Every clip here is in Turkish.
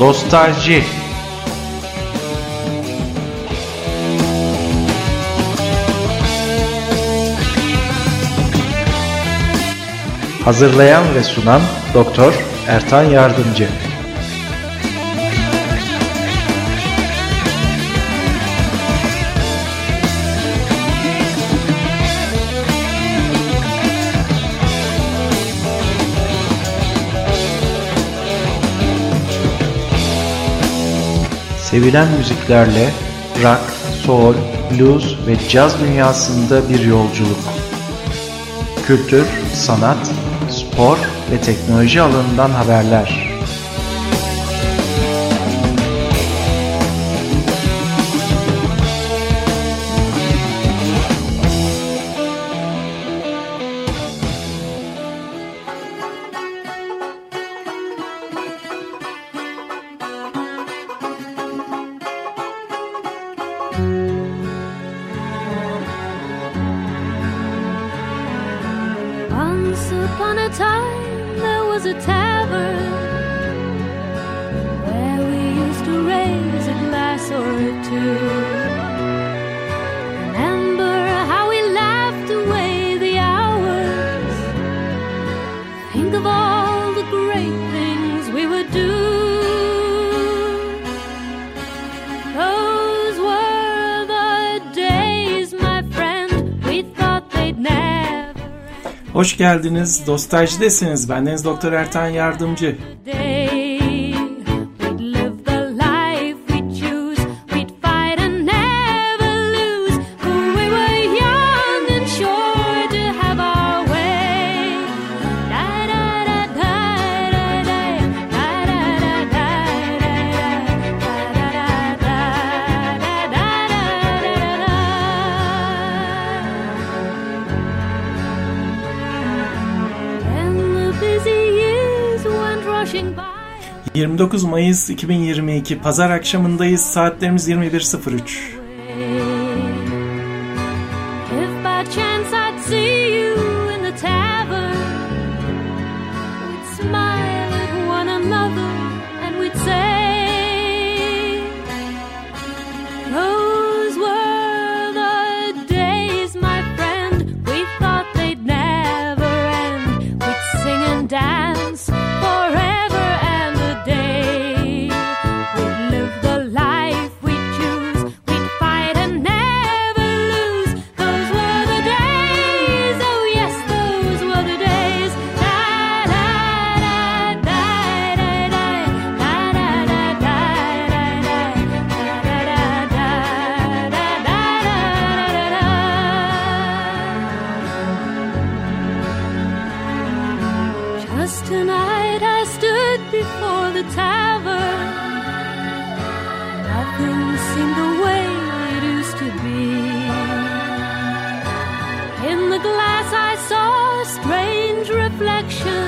Nostalji. Hazırlayan ve sunan Doktor Ertan Yardımcı. Sevilen müziklerle rock, soul, blues ve caz dünyasında bir yolculuk. Kültür, sanat, spor ve teknoloji alanından haberler. Upon a time there was a tavern where we used to raise a glass or two. Remember how we laughed away the hours. Think of all the great things we would do. Those were the days, my friend, we thought they'd never. Hoş geldiniz. Dostajidesiniz. Bendeniz Doktor Ertan Yardımcı. Rushing by. 29 Mayıs 2022 Pazar akşamındayız. Saatlerimiz 21.03. If by chance I'd see you in the tavern, we'd smile at one another and we'd say, those were the days, my friend, we thought they'd never end. We'd sing and dance forever and a day. We'd live the life we choose. We'd fight and never lose. Those were the days. Oh yes, those were the days. Da da da da da da da da da da Just tonight I stood before the tavern. Nothing seemed the way it used to be. In the glass I saw a strange reflection.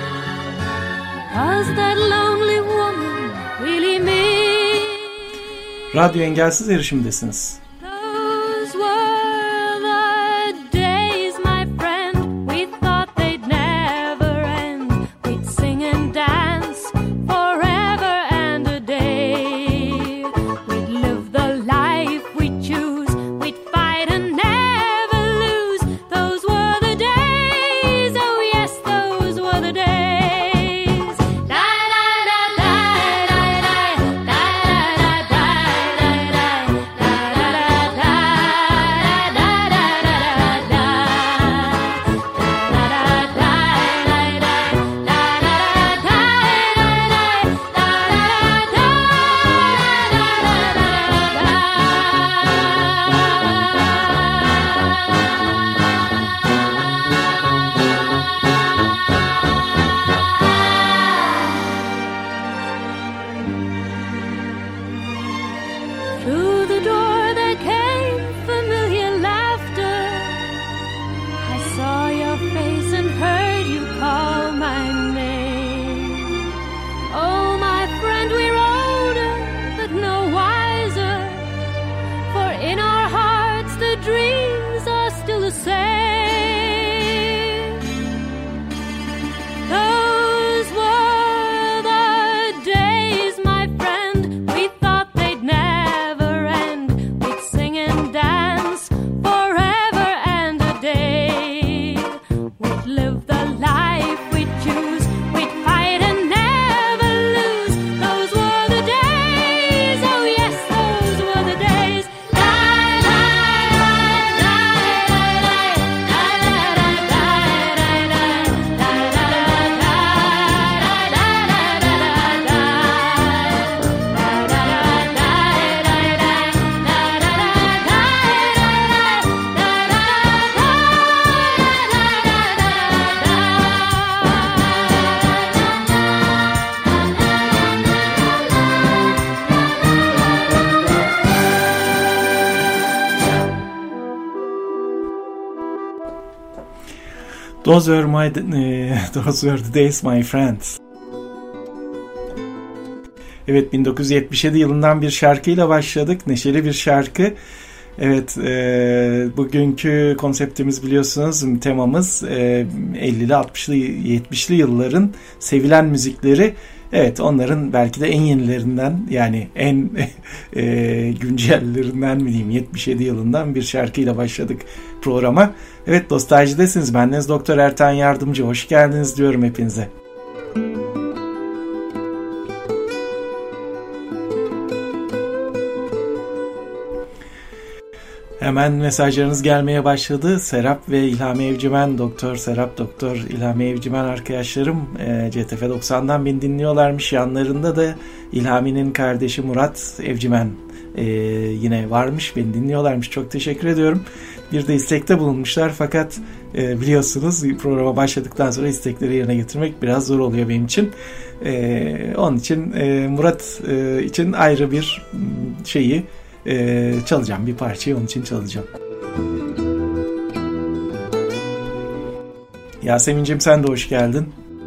Was that lonely woman really me? Radyo Engelsiz erişimdesiniz. Those were the days, my friend, we thought they'd never end. We'd sing and dance forever and a day. We'd live the life we choose. We'd fight and never lose. Those were the days. Oh yes, those were the days. Da da da da da da da da da da da da da da Those were the days my friends. Evet, 1977 yılından bir şarkıyla başladık. Neşeli bir şarkı. Evet, bugünkü konseptimiz biliyorsunuz, temamız 50'li, 60'lı, 70'li yılların sevilen müzikleri. Evet, onların belki de en yenilerinden, yani en güncellerinden mi diyeyim, 77 yılından bir şarkıyla başladık programa. Evet, Nostalji'desiniz. Bendeniz Doktor Ertan Yardımcı. Hoş geldiniz diyorum hepinize. Hemen mesajlarınız gelmeye başladı. Serap ve İlhami Evcimen, Doktor Serap, Doktor İlhami Evcimen arkadaşlarım CTF 90'dan beni dinliyorlarmış. Yanlarında da İlhami'nin kardeşi Murat Evcimen yine varmış, beni dinliyorlarmış. Çok teşekkür ediyorum. Bir de istekte bulunmuşlar, fakat biliyorsunuz programa başladıktan sonra istekleri yerine getirmek biraz zor oluyor benim için. Onun için Murat için ayrı bir şeyi çalacağım, bir parçayı onun için çalacağım. Yasemin'cim, sen de hoş geldin.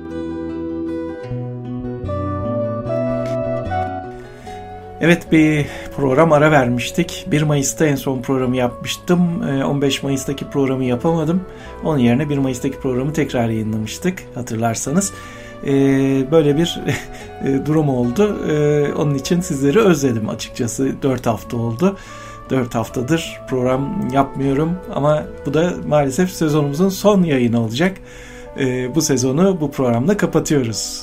Evet, bir program ara vermiştik. 1 Mayıs'ta en son programı yapmıştım. 15 Mayıs'taki programı yapamadım. Onun yerine 1 Mayıs'taki programı tekrar yayınlamıştık, hatırlarsanız. Böyle bir durum oldu. Onun için sizleri özledim açıkçası. 4 hafta oldu. 4 haftadır program yapmıyorum ama bu da maalesef sezonumuzun son yayını olacak. Bu sezonu bu programda kapatıyoruz.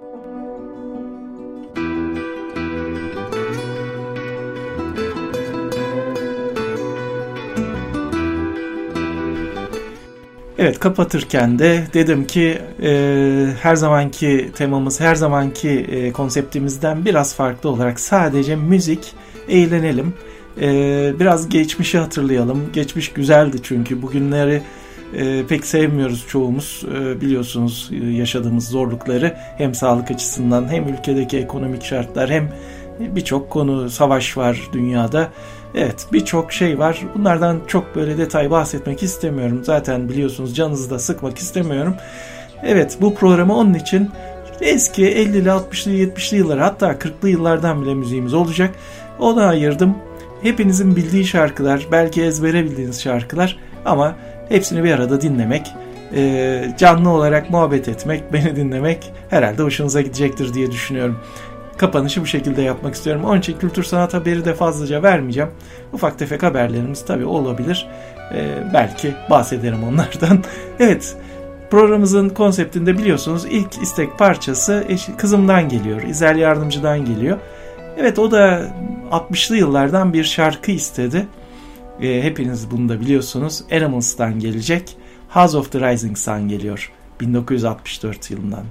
Evet, kapatırken de dedim ki her zamanki temamız, her zamanki konseptimizden biraz farklı olarak sadece müzik, eğlenelim. Biraz geçmişi hatırlayalım. Geçmiş güzeldi çünkü bugünleri pek sevmiyoruz çoğumuz. Biliyorsunuz yaşadığımız zorlukları, hem sağlık açısından hem ülkedeki ekonomik şartlar, hem birçok konu, savaş var dünyada. Evet, birçok şey var. Bunlardan çok böyle detay bahsetmek istemiyorum. Zaten biliyorsunuz, canınızı da sıkmak istemiyorum. Evet, bu programı onun için eski 50'li, 60'lı, 70'li yıllar, hatta 40'lı yıllardan bile müziğimiz olacak. Ona ayırdım. Hepinizin bildiği şarkılar, belki ezbere bildiğiniz şarkılar, ama hepsini bir arada dinlemek, canlı olarak muhabbet etmek, beni dinlemek herhalde hoşunuza gidecektir diye düşünüyorum. Kapanışı bu şekilde yapmak istiyorum. Onun için kültür sanat haberi de fazlaca vermeyeceğim. Ufak tefek haberlerimiz tabii olabilir. Belki bahsederim onlardan. Evet, programımızın konseptinde biliyorsunuz ilk istek parçası kızımdan geliyor. İzel Yardımcı'dan geliyor. Evet, o da 60'lı yıllardan bir şarkı istedi. Hepiniz bunu da biliyorsunuz. Animals'tan gelecek. House of the Rising Sun geliyor. 1964 yılından.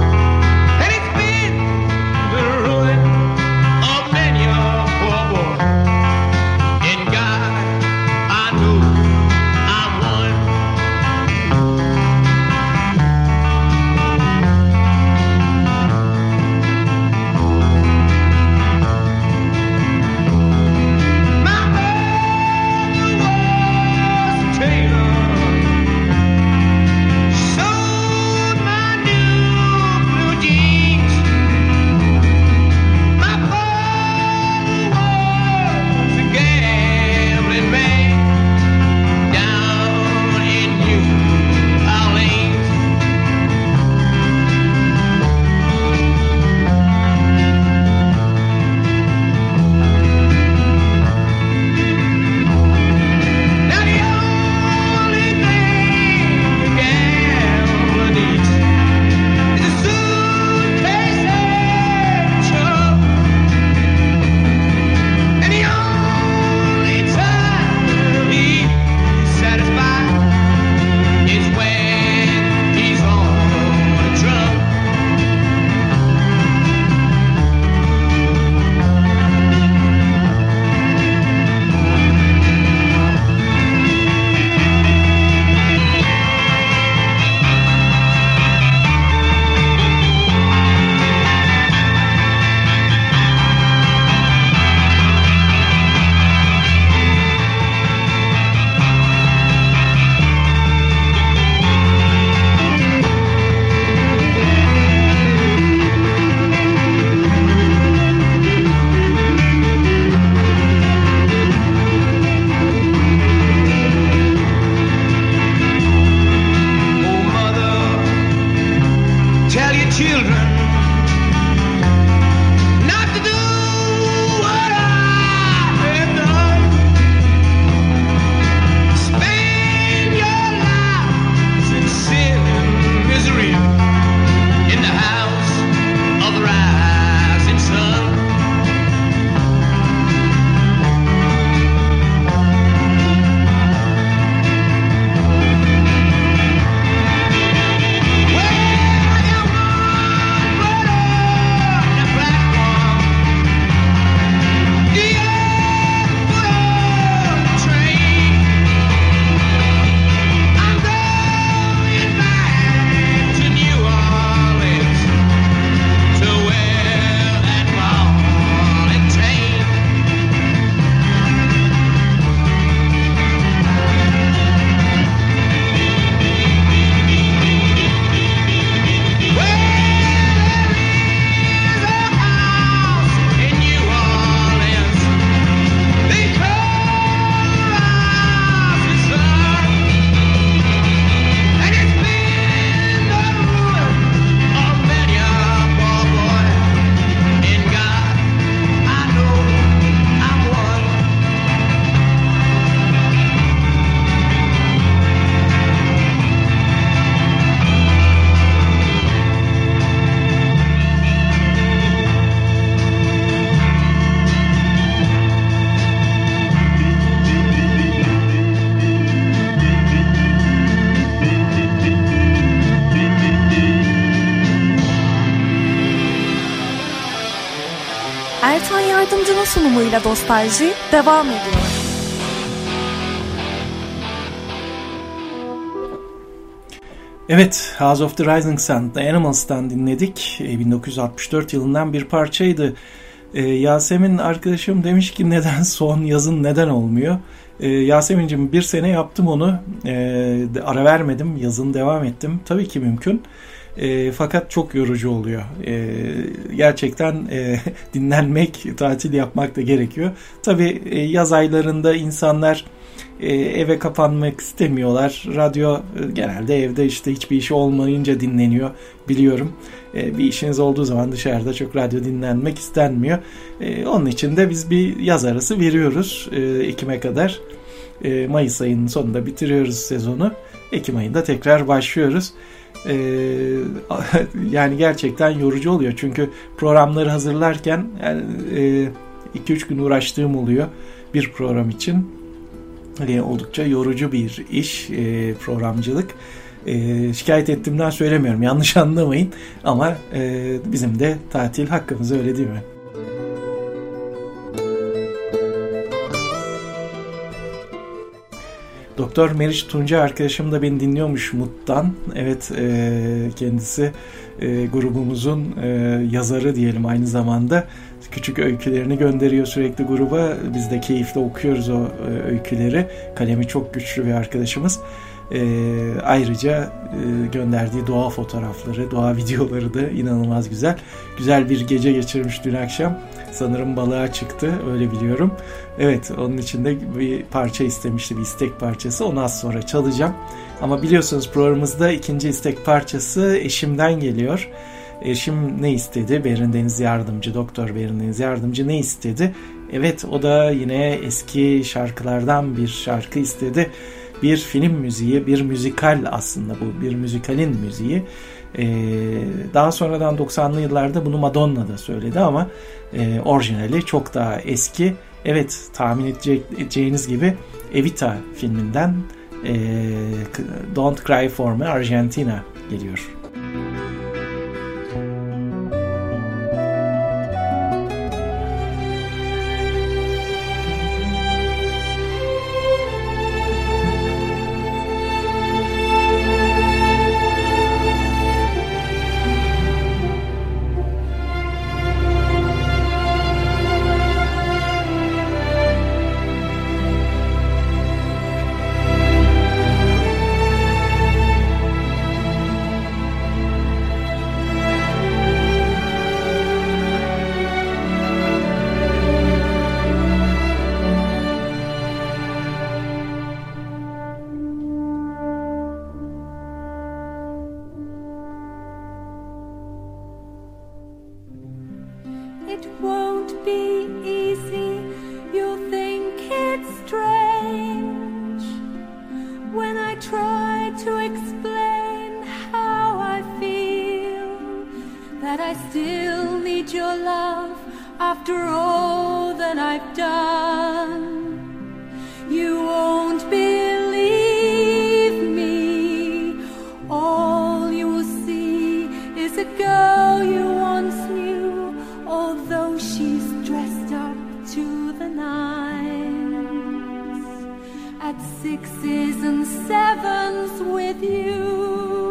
Boy. children not to do what I have done. Spend your lives in sin and misery in the house of the rising sun. Ertan Yardımcı'nın sunumuyla Dostalji devam ediyor. Evet, House of the Rising Sun, The Animals'tan dinledik. 1964 yılından bir parçaydı. Yasemin arkadaşım demiş ki neden son yazın neden olmuyor? Yasemin'cim bir sene yaptım onu. Ara vermedim, yazın devam ettim. Tabii ki mümkün. Fakat çok yorucu oluyor. Gerçekten dinlenmek, tatil yapmak da gerekiyor. Tabii yaz aylarında insanlar eve kapanmak istemiyorlar. Radyo genelde evde işte hiçbir işi olmayınca dinleniyor biliyorum. Bir işiniz olduğu zaman dışarıda çok radyo dinlenmek istenmiyor. Onun için de biz bir yaz arası veriyoruz Ekim'e kadar. Mayıs ayının sonunda bitiriyoruz sezonu. Ekim ayında tekrar başlıyoruz. Yani gerçekten yorucu oluyor. Çünkü programları hazırlarken yani, 2-3 gün uğraştığım oluyor bir program için. Oldukça yorucu bir iş programcılık. Şikayet ettiğimden söylemiyorum. Yanlış anlamayın. Ama bizim de tatil hakkımız, öyle değil mi? Doktor Meriç Tunca arkadaşım da beni dinliyormuş Mut'tan. Evet, kendisi grubumuzun yazarı diyelim aynı zamanda. Küçük öykülerini gönderiyor sürekli gruba. Biz de keyifle okuyoruz o öyküleri. Kalemi çok güçlü bir arkadaşımız. Ayrıca gönderdiği doğa fotoğrafları, doğa videoları da inanılmaz güzel. Güzel bir gece geçirmiş dün akşam. Sanırım balığa çıktı, öyle biliyorum. Evet, onun için de bir parça istemişti, bir istek parçası. Onu az sonra çalacağım. Ama biliyorsunuz programımızda ikinci istek parçası eşimden geliyor. Eşim ne istedi? Berin Deniz Yardımcı, Doktor Berin Deniz Yardımcı ne istedi? Evet, o da yine eski şarkılardan bir şarkı istedi. Bir film müziği, bir müzikal aslında bu. Bir müzikalin müziği. Daha sonradan 90'lı yıllarda bunu Madonna da söyledi ama orijinali çok daha eski. Evet, tahmin edeceğiniz gibi Evita filminden Don't Cry For Me Argentina geliyor. be easy. You'll think it's strange when I try to explain how I feel, that I still need your love after all that I've done. You won't believe me. All you will see is a girl you once knew, although she's dressed up to the nines, at 6s and 7s with you.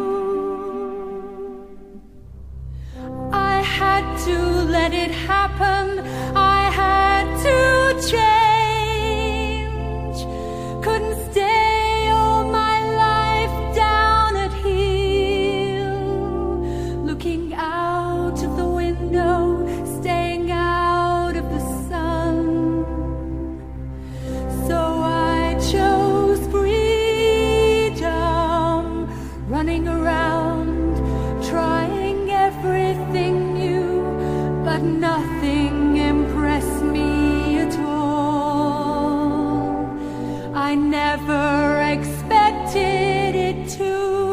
I had to let it happen. I had to change. Couldn't stay all my life down at heel, looking out of the window, staying out of the sun. So I chose freedom, running around, trying everything new, but nothing impressed me at all. I never expected it to.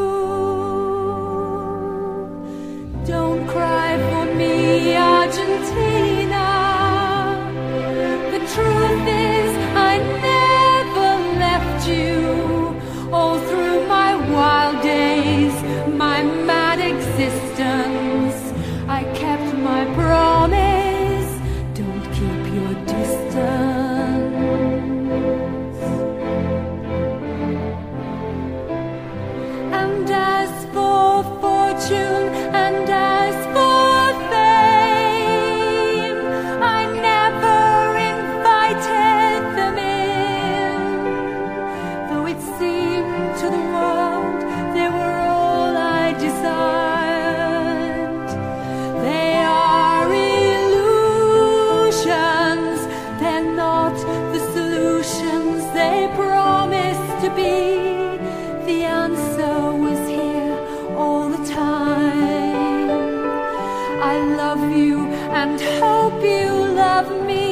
Don't cry for me, Argentina. The truth is I never left you. All through my wild days, my mad existence, I kept my promise. Don't keep your distance. And as for fortune and as for fame, I never invited them in, though it seemed to the world they were all I desired. They are illusions, they're not the solutions they promised to be. The answer was here all the time. I love you and hope you love me.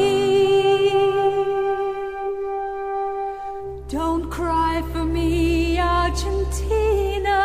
Don't cry for me, Argentina.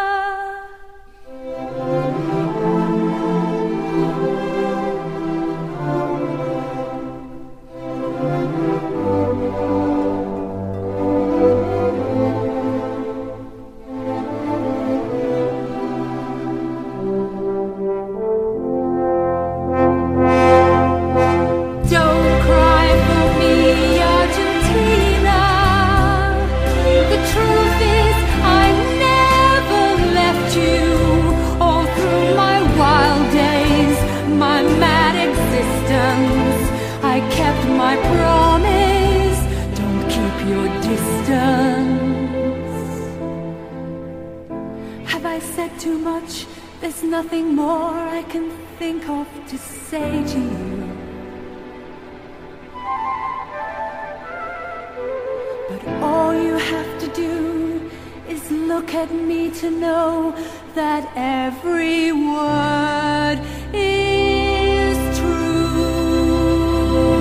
Don't cry for me, Argentina. The truth is I never left you. All through my wild days, my mad existence, I kept my promise. Don't keep your distance. Have I said too much? There's nothing more I can think of to say to you. But all you have to do is look at me to know that every word is true.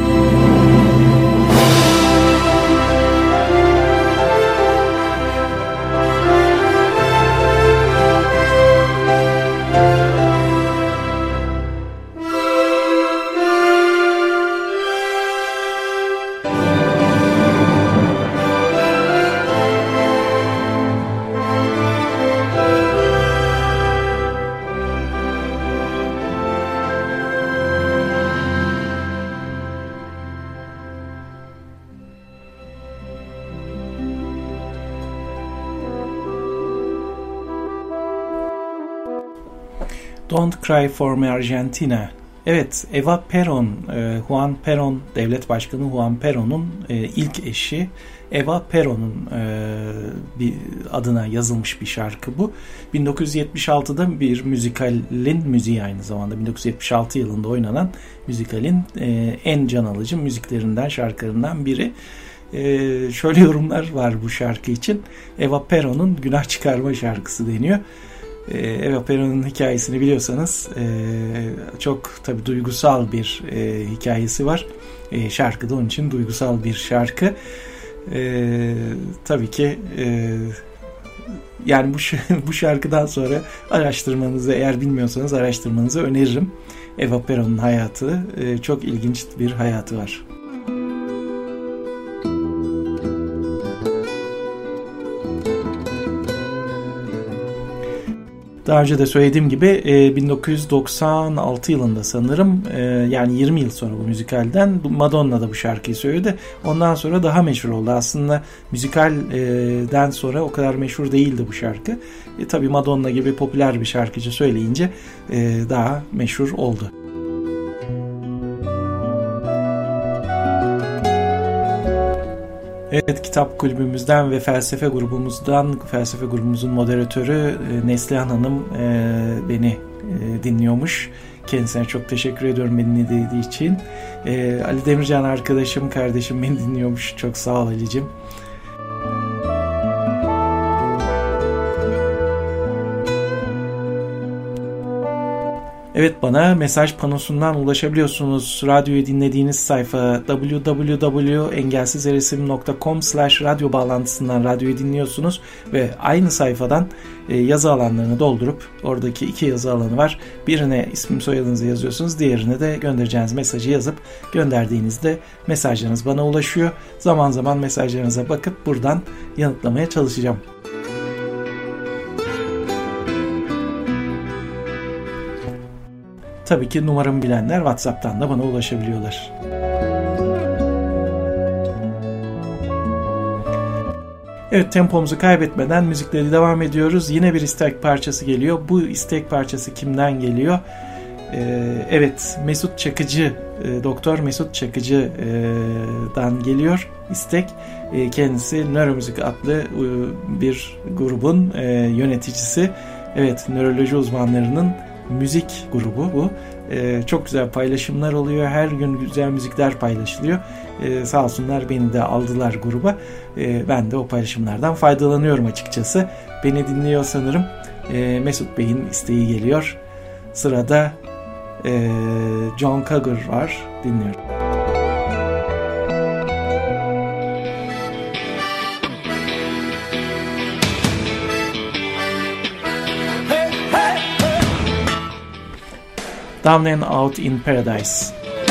Don't Cry for Me Argentina. Evet, Eva Perón, Juan Perón, devlet başkanı Juan Perón'un ilk eşi Eva Perón'un bir adına yazılmış bir şarkı bu. 1976'da bir müzikalin müziği, aynı zamanda 1976 yılında oynanan müzikalin en can alıcı müziklerinden, şarkılarından biri. Şöyle yorumlar var bu şarkı için. Eva Perón'un günah çıkarma şarkısı deniyor. Eva Peron'un hikayesini biliyorsanız çok tabii duygusal bir hikayesi var. Şarkı da onun için duygusal bir şarkı. Tabii ki yani bu şarkıdan sonra araştırmanızı, eğer bilmiyorsanız araştırmanızı öneririm. Eva Peron'un hayatı çok ilginç bir hayatı var. Daha önce de söylediğim gibi 1996 yılında sanırım, yani 20 yıl sonra bu müzikalden Madonna da bu şarkıyı söyledi. Ondan sonra daha meşhur oldu. Aslında müzikalden sonra o kadar meşhur değildi bu şarkı. Tabii Madonna gibi popüler bir şarkıcı söyleyince daha meşhur oldu. Evet, kitap kulübümüzden ve felsefe grubumuzun moderatörü Neslihan Hanım beni dinliyormuş. Kendisine çok teşekkür ediyorum beni dinlediği için. Ali Demircan arkadaşım, kardeşim beni dinliyormuş. Çok sağ ol Ali'cim. Evet, bana mesaj panosundan ulaşabiliyorsunuz. Radyoyu dinlediğiniz sayfa www.engelsizresim.com/radyo bağlantısından radyoyu dinliyorsunuz ve aynı sayfadan yazı alanlarını doldurup oradaki 2 yazı alanı var. Birine isim soyadınızı yazıyorsunuz, diğerine de göndereceğiniz mesajı yazıp gönderdiğinizde mesajlarınız bana ulaşıyor. Zaman zaman mesajlarınıza bakıp buradan yanıtlamaya çalışacağım. Tabii ki numaramı bilenler WhatsApp'tan da bana ulaşabiliyorlar. Evet, tempomuzu kaybetmeden müzikleri devam ediyoruz. Yine bir istek parçası geliyor. Bu istek parçası kimden geliyor? Evet, Mesut Çakıcı, Doktor Mesut Çakıcı'dan geliyor istek. Kendisi Nöromüzik adlı bir grubun yöneticisi. Evet, nöroloji uzmanlarının müzik grubu bu. Çok güzel paylaşımlar oluyor. Her gün güzel müzikler paylaşılıyor. Sağ olsunlar, beni de aldılar gruba. Ben de o paylaşımlardan faydalanıyorum açıkçası. Beni dinliyor sanırım. Mesut Bey'in isteği geliyor. Sırada John Cougar var. Dinliyorum. Down and Out in Paradise.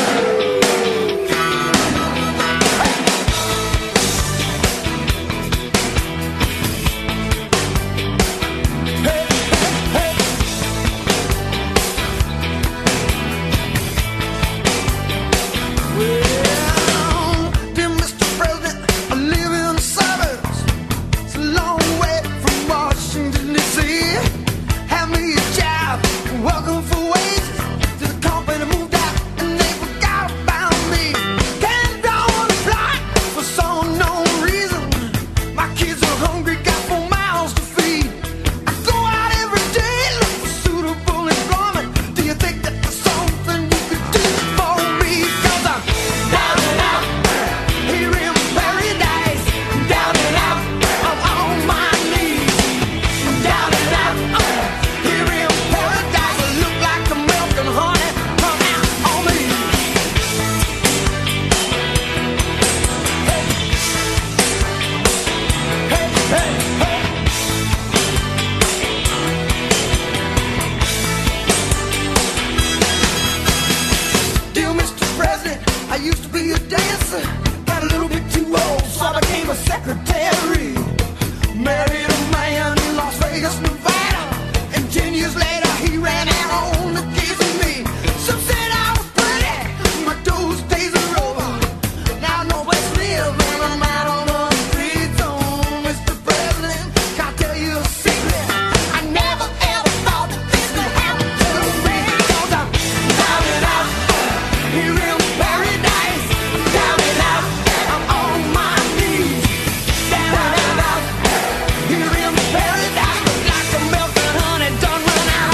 Welcome for wages to the company moved out and they forgot about me. Came down on the block for some unknown reason. My kids are hungry, got 4 mouths to feed. I go out every day, look for suitable employment. Do you think that there's something you could do for me? 'Cause I'm down and out here in paradise. Down and out, I'm on my knees. Down and out here in paradise. Look like the milk and honey come out on me. Hey, hey, hey, hey. Dear Mr. President, I used to be a dancer, got a little bit too old, so I became a secretary. Married a man in Las Vegas, Nevada, and 10 years later he ran out on the kids and me. Some said I was pretty, but those days are over. Now no place to live and I'm out on the streets. Oh, Mr. President, can I tell you a secret? I never ever thought that this could happen to me. 'Cause I'm down and out here in paradise. Down and out, I'm on my knees. Down and out here in paradise. Like the milk and honey done run out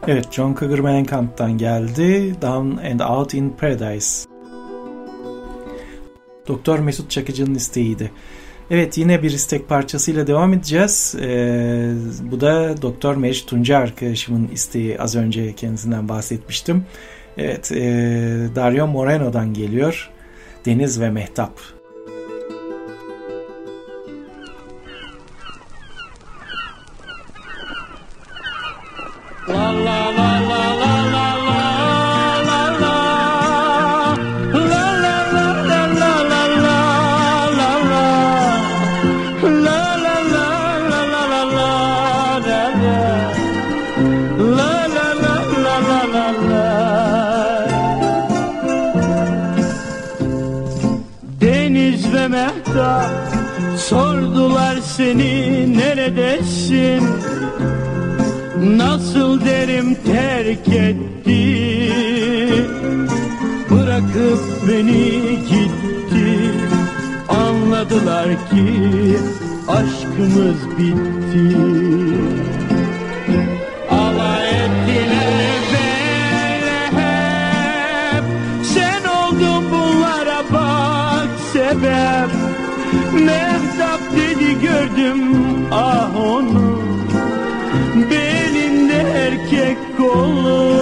Evet, John Cougar Mellencamp'tan geldi. Down and Out in Paradise. Doktor Mesut Çakıcı'nın isteğiydi. Evet, yine bir istek parçasıyla devam edeceğiz. Bu da Doktor Meriç Tunca arkadaşımın isteği. Az önce kendisinden bahsetmiştim. Evet, Dario Moreno'dan geliyor. Deniz ve Mehtap. La la la la la la la la la la la la la la la la la la la. Deniz ve Mehtap sordular seni neredesin? Nasıl derim terk etti, bırakıp beni gitti. Anladılar ki aşkımız bitti. Alay ettiler böyle hep, sen oldun bunlara bak sebep. Mehtap dedi gördüm ah onu, belinde erkek kolu.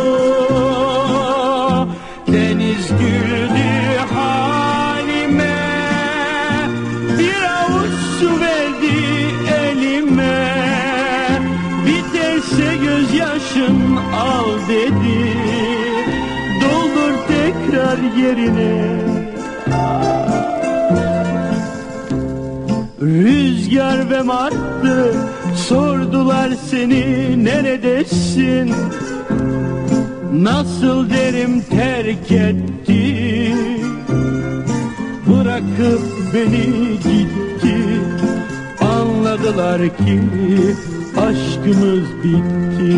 Deniz güldü halime, bir avuç su verdi elime. Biterse gözyaşın al dedi, doldur tekrar yerine. Rüzgar ve martı sordular seni neredesin? Nasıl derim terk etti, bırakıp beni gitti. Anladılar ki aşkımız bitti.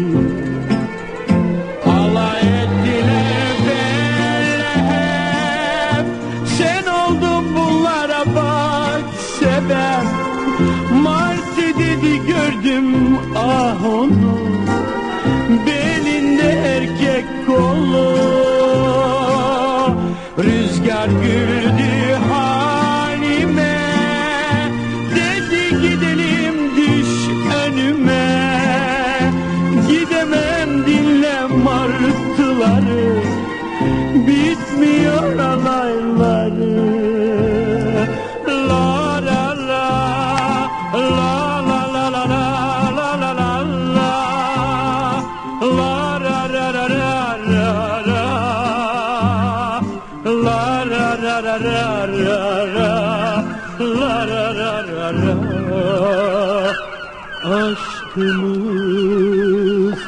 Alay ettiler böyle hep, sen oldun bunlara bak sebep. Martı dedi gördüm ah onu, belinde erkek kolu. Rüzgar güldü halime, dedi gidelim düş önüme. Gidemem dinle martıları, bitmiyor alayları. La la la la la la la la la la la la ra ra ra ra ra ra la ra ra ra ra ra ra la ra ra ra ra. Aşkımız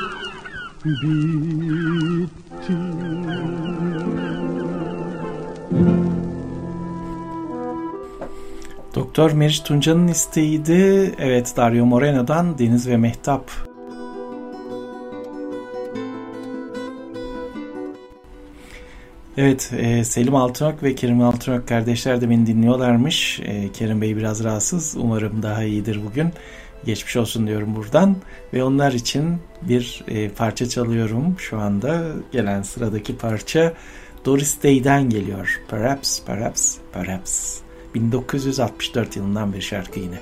bitti. Doktor Meriç Tunca'nın isteğiydi. Evet, Dario Moreno'dan Deniz ve Mehtap. Evet, Selim Altınok ve Kerim Altınok kardeşler de beni dinliyorlarmış. Kerim Bey biraz rahatsız. Umarım daha iyidir bugün. Geçmiş olsun diyorum buradan. Ve onlar için bir parça çalıyorum şu anda. Gelen sıradaki parça Doris Day'den geliyor. Perhaps, Perhaps, Perhaps. 1964 yılından bir şarkı yine.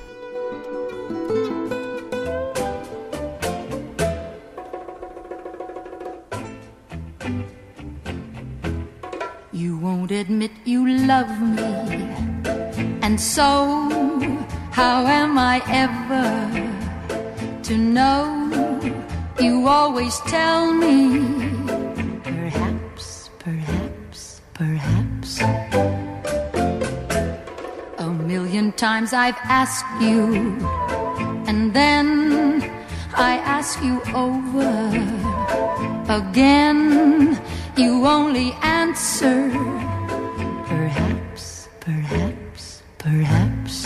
You won't admit you love me, and so how am I ever to know? You always tell me perhaps, perhaps, perhaps. A million times I've asked you, and then I ask you over again. You only answer perhaps, perhaps, perhaps.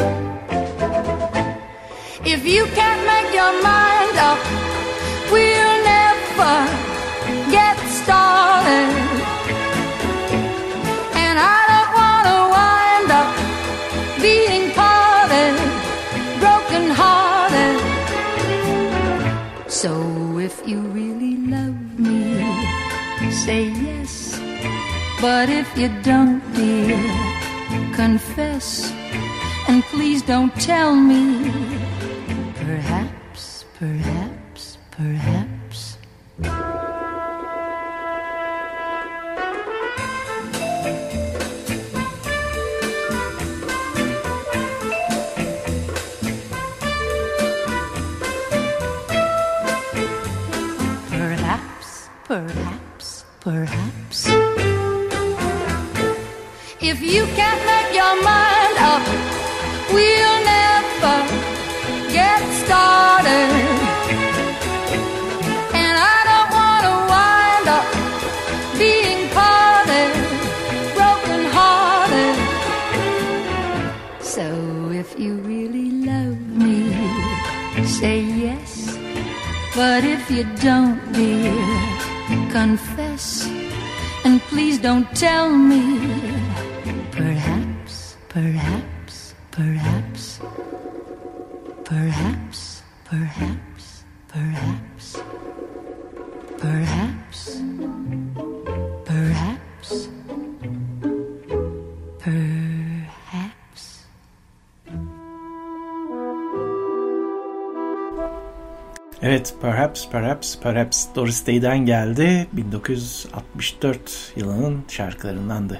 If you can't make your mind up, we'll never get started. And I don't want to wind up being parted, broken hearted. So if you really say yes. But if you don't, dear, confess. And please don't tell me. Perhaps, perhaps, perhaps. Perhaps, perhaps. If you can't make your mind up, we'll never get started. And I don't want to wind up being parted, broken hearted. So if you really love me, say yes. But if you don't, dear, confess, and please don't tell me. Perhaps, perhaps, perhaps. Perhaps, perhaps, perhaps. Perhaps, perhaps, perhaps. Evet, Perhaps Doris Day'den geldi. 1964 yılının şarkılarındandı.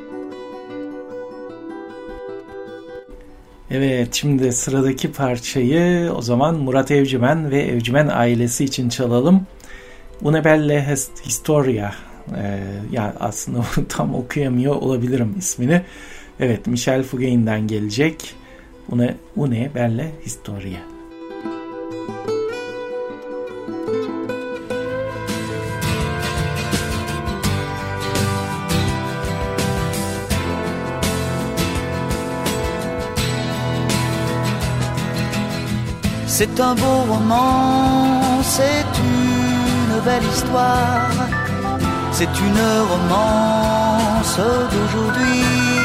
Evet, şimdi sıradaki parçayı o zaman Murat Evcimen ve Evcimen ailesi için çalalım. Una bella historia. Yani aslında tam okuyamıyor olabilirim ismini. Evet, Michel Fugain'den gelecek. Una bella historia. C'est un beau roman, c'est une belle histoire, c'est une romance d'aujourd'hui.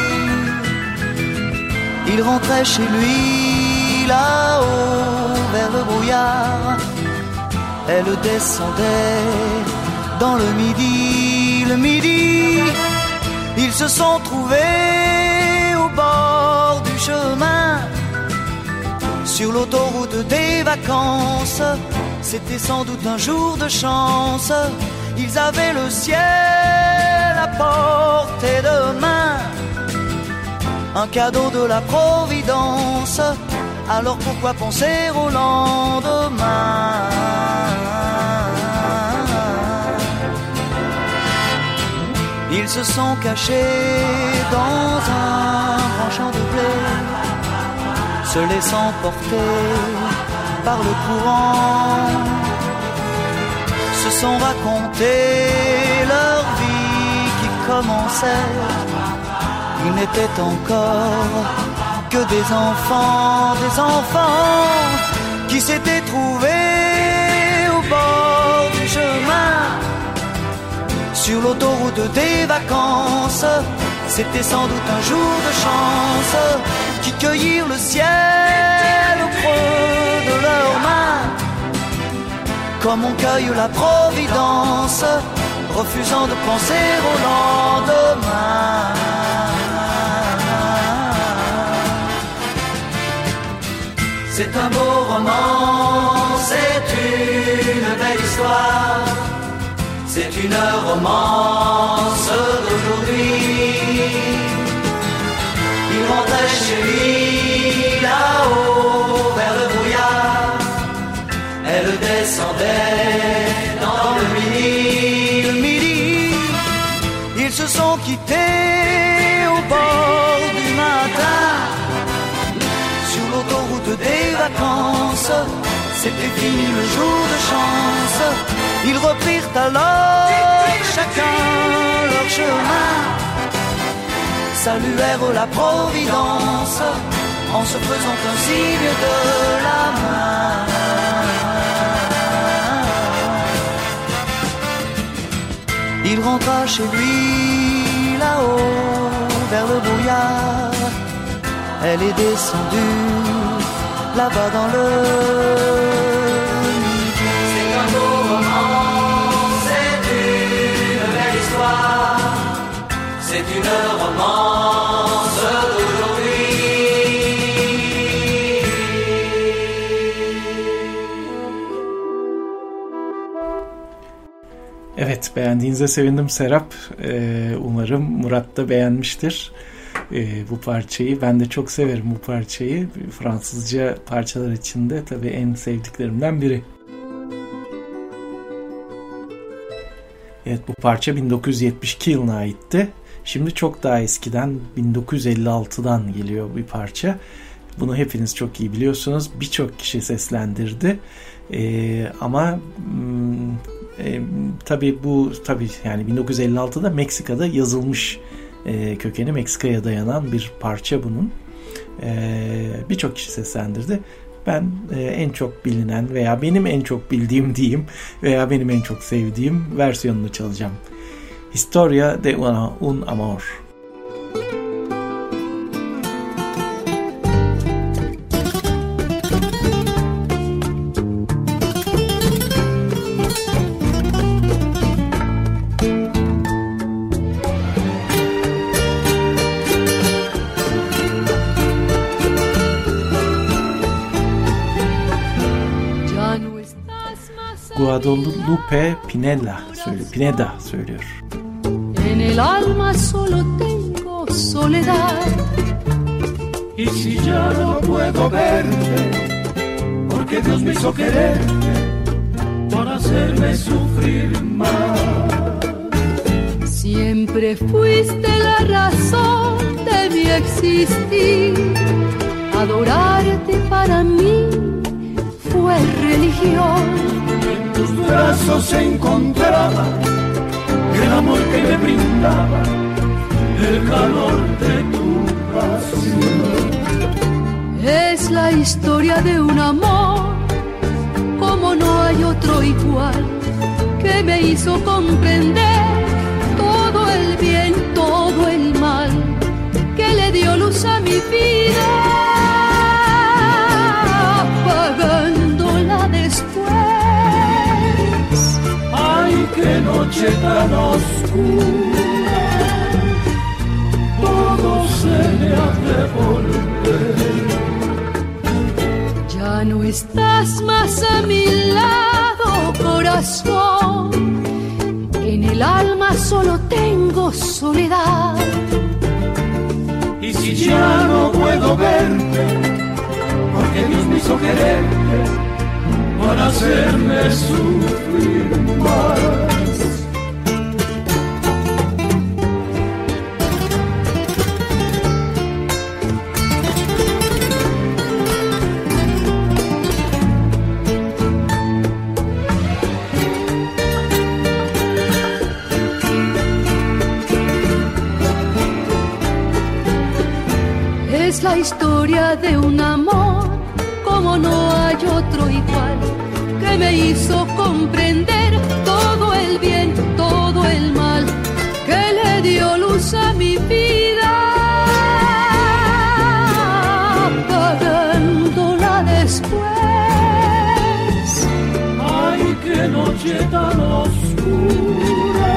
Il rentrait chez lui là-haut vers le brouillard, elle descendait dans le midi, ils se sont trouvés au bord du chemin. Sur l'autoroute des vacances, c'était sans doute un jour de chance. Ils avaient le ciel à portée de main, un cadeau de la Providence. Alors pourquoi penser au lendemain? Ils se sont cachés dans un grand champ de blé, se laissant porter par le courant, se sont raconté leur vie qui commençait. Ils n'étaient encore que des enfants qui s'étaient trouvés au bord du chemin. Sur l'autoroute des vacances, c'était sans doute un jour de chance, qui cueillirent le ciel au creux de leurs mains, comme on cueille la Providence, refusant de penser au lendemain. C'est un beau roman, c'est une belle histoire, c'est une romance d'aujourd'hui. Il rentrait chez lui là-haut vers le brouillard, elle descendait dans le midi. Ils se sont quittés au bord du matin, sur l'autoroute des vacances. C'était fini le jour de chance. Ils reprirent alors chacun leur chemin, saluèrent la Providence en se faisant un signe de la main. Il rentra chez lui là-haut vers le brouillard, elle est descendue là-bas dans le midi. C'est un beau roman, c'est une Evet, beğendiğinize sevindim Serap. Umarım Murat da beğenmiştir bu parçayı. Ben de çok severim bu parçayı. Fransızca parçalar içinde tabii en sevdiklerimden biri. Evet, bu parça 1972 yılına aitti. Şimdi çok daha eskiden 1956'dan geliyor bir parça. Bunu hepiniz çok iyi biliyorsunuz. Birçok kişi seslendirdi. Ama tabii yani 1956'da Meksika'da yazılmış, kökeni Meksika'ya dayanan bir parça bunun. Birçok kişi seslendirdi. Ben en çok bilinen veya benim en çok bildiğim diyeyim veya benim en çok sevdiğim versiyonunu çalacağım. Historia de un amor. Guadalupe Pineda söylüyor. En el alma solo tengo soledad. Y si ya no puedo verte, porque Dios me hizo quererte para hacerme sufrir más. Siempre fuiste la razón de mi existir. Adorarte para mí fue religión. En tus brazos se encontraba el amor que me brindaba, el calor de tu pasión. Es la historia de un amor como no hay otro igual, que me hizo comprender todo el bien, todo el mal, que le dio luz a mi vida, apagándola después. Ay, qué noche tan oscura, todo se me ha de volver. Ya no estás más a mi lado, corazón. En el alma solo tengo soledad. Y si ya no puedo verte, porque Dios me hizo quererte para hacerme sufrir más. Es la historia de un amor como no hay otro igual, que me hizo comprender todo el bien, todo el mal, que le dio luz a mi vida, apagándola después. Ay, qué noche tan oscura,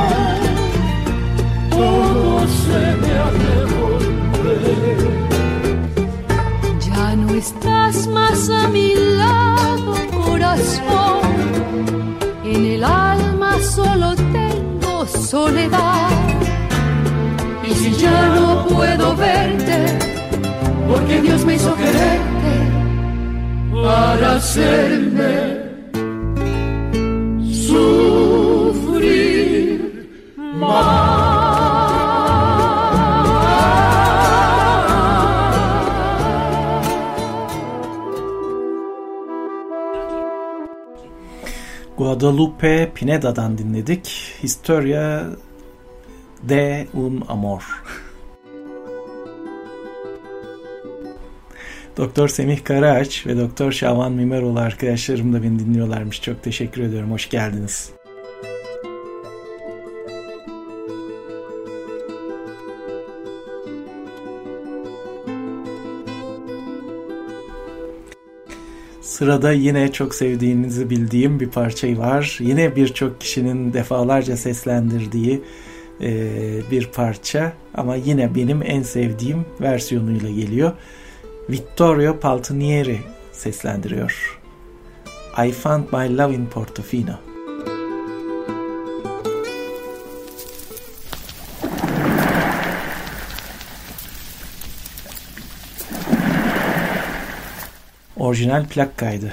todo se me ha de volver. Ya no estás más a mi lado, corazón. En el alma solo tengo soledad. Y si ya no puedo verte, porque Dios me hizo quererte para hacerme sufrir más. Guadalupe Pineda'dan dinledik. Historia de un amor. Doktor Semih Karaağaç ve Doktor Şaban Mimeroğlu arkadaşlarım da beni dinliyorlarmış. Çok teşekkür ediyorum. Hoş geldiniz. Sırada yine çok sevdiğinizi bildiğim bir parça var. Yine birçok kişinin defalarca seslendirdiği bir parça ama yine benim en sevdiğim versiyonuyla geliyor. Vittorio Paltinieri seslendiriyor. I Found My Love in Portofino. orijinal plak kaydı.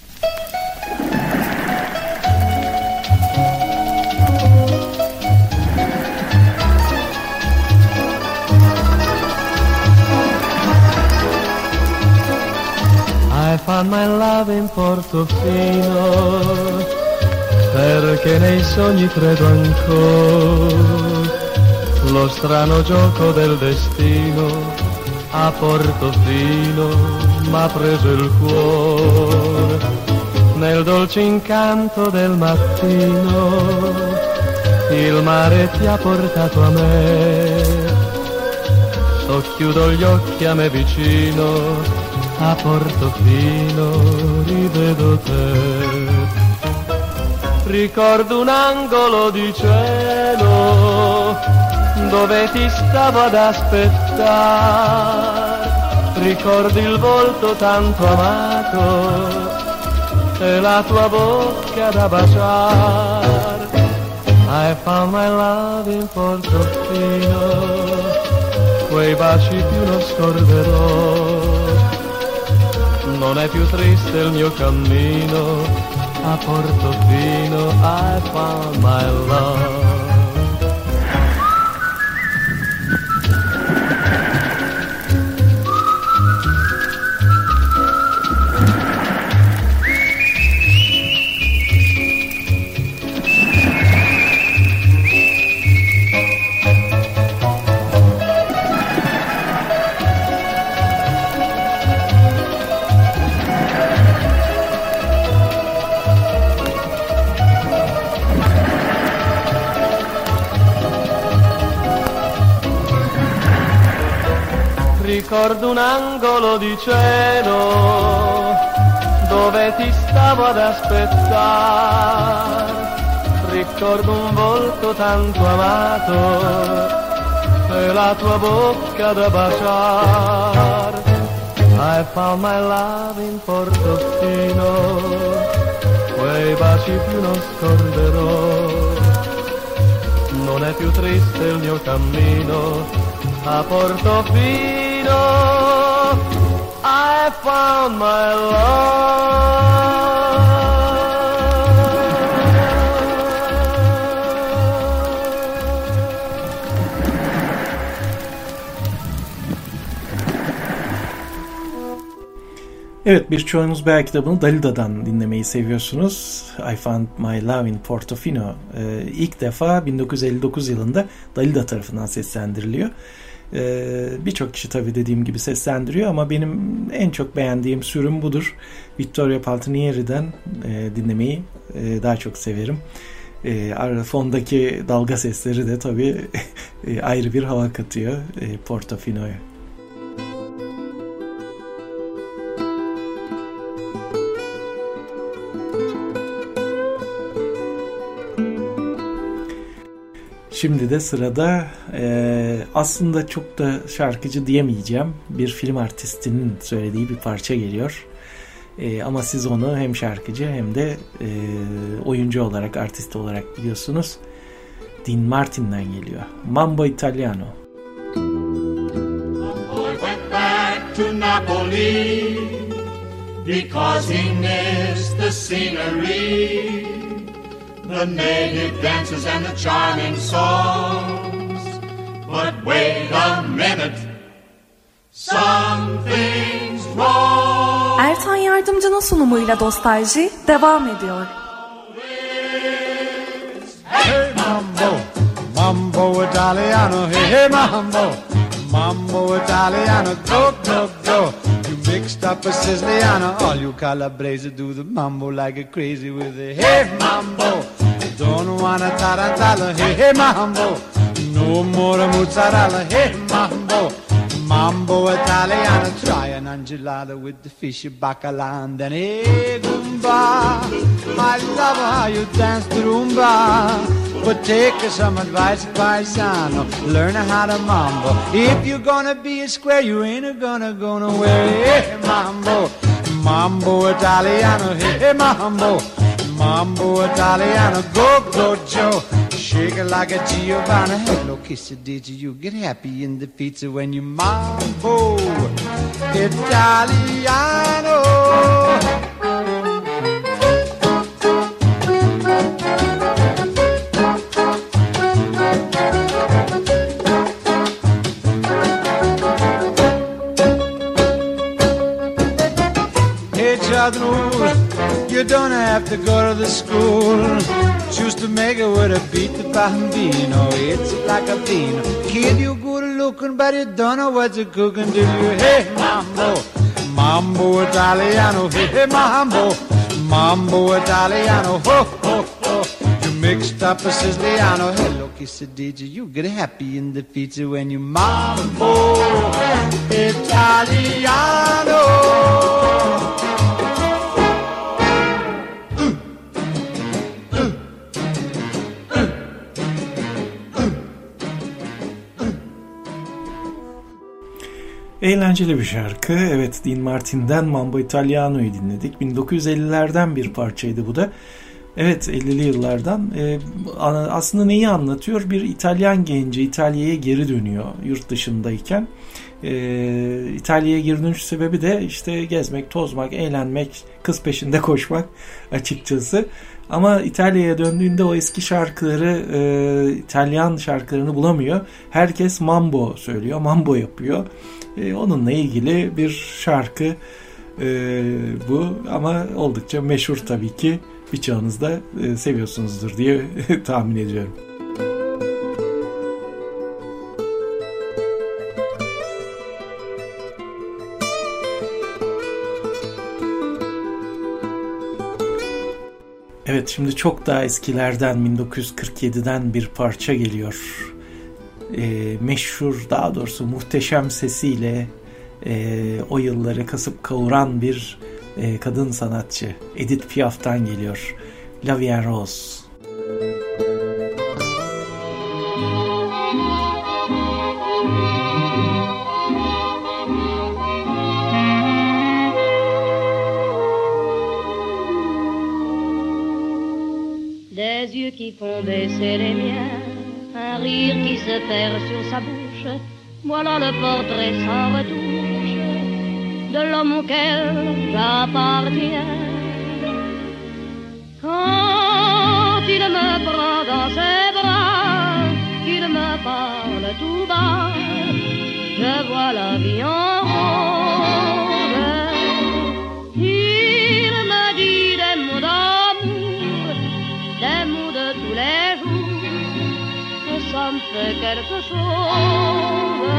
I found my love in Portofino, perché nei sogni credo ancora. Lo strano gioco del destino a Portofino m'ha preso il cuore. Nel dolce incanto del mattino il mare ti ha portato a me. Socchiudo gli occhi a me vicino, a Portofino rivedo te. Ricordo un angolo di cielo dove ti stavo ad aspettare. Ricordo il volto tanto amato e la tua bocca da baciare. I found my love in Portofino, quei baci più non scorderò. Non è più triste il mio cammino, a Portofino I found my love. Ricordo un angolo di cielo dove ti stavo ad aspettare. Ricordo un volto tanto amato e la tua bocca da baciare. I found my love in Portofino, quei baci più non scorderò. Non è più triste il mio cammino, a Portofino I found my love. Evet, birçoğunuz belki de bunu Dalida'dan dinlemeyi seviyorsunuz. I Found My Love in Portofino ilk defa 1959 yılında Dalida tarafından seslendiriliyor. Birçok kişi tabii dediğim gibi seslendiriyor ama benim en çok beğendiğim sürüm budur. Vittorio Paltrinieri'den dinlemeyi daha çok severim. Fondaki dalga sesleri de tabii ayrı bir hava katıyor Portofino'ya. Şimdi de sırada aslında çok da şarkıcı diyemeyeceğim bir film artistinin söylediği bir parça geliyor. Ama siz onu hem şarkıcı hem de oyuncu olarak, artist olarak biliyorsunuz. Dean Martin'den geliyor. Mambo Italiano. The boy went back to Napoli because he missed the scenery, the native dances and the charming songs. But wait a minute, something's wrong. Ertan Yardımcı'nın sunumuyla Dostalji devam ediyor. Hey mambo, mambo Italiano, hey mambo, mambo Italiano, go, go, go. You mixed up a Siciliano, all you Calabrese do the mambo like a crazy with a hey mambo. Don't wanna tarantella, hey mambo. No more mozzarella, hey mambo. Mambo Italiano, try an angelada with the fishy bacala and then hey Goomba. I love how you dance the rumba, but take some advice, paisano. Learn how to mambo. If you're gonna be a square, you ain't gonna go nowhere. Hey mambo, mambo Italiano, hey mambo. Mambo Italiano, go, go, Joe. shake it like a Giovanna. Hello, kiss it, did you get happy in the pizza when you mambo Italiano? You don't have to go to the school. Choose to make it with a beat the bambino. It's like a bean. Kid, you good looking, but you don't know what you're cooking. Do you? Hey, mambo, mambo Italiano. Hey, mambo, mambo Italiano. Ho, ho, ho. You mixed up a Siciliano. Hello, kiss it, did you get happy in the pizza when you mambo Italiano? Eğlenceli bir şarkı. Evet, Dean Martin'den Mambo Italiano'yu dinledik. 1950'lerden bir parçaydı bu da. Evet, 50'li yıllardan. Aslında neyi anlatıyor? Bir İtalyan genci İtalya'ya geri dönüyor yurt dışındayken. İtalya'ya geri dönüş sebebi de işte gezmek, tozmak, eğlenmek, kız peşinde koşmak açıkçası. Ama İtalya'ya döndüğünde o eski şarkıları, İtalyan şarkılarını bulamıyor. Herkes mambo söylüyor, mambo yapıyor. Onunla ilgili bir şarkı bu, ama oldukça meşhur tabii ki. Birçoğunuz da seviyorsunuzdur diye tahmin ediyorum. Evet, şimdi çok daha eskilerden, 1947'den bir parça geliyor. Meşhur, daha doğrusu muhteşem sesiyle o yılları kasıp kavuran bir kadın sanatçı Edith Piaf'tan geliyor. La Vie en Rose. Des yeux qui font baisser les miens, un rire qui se perd sur sa bouche, voilà le portrait sans retouche de l'homme auquel j'appartiens. Quand il me prend dans ses bras, qu'il me parle tout bas, je vois la vie en rose. Il me dit des mots d'amour, des mots de tous les jours, que ça me fait quelque chose.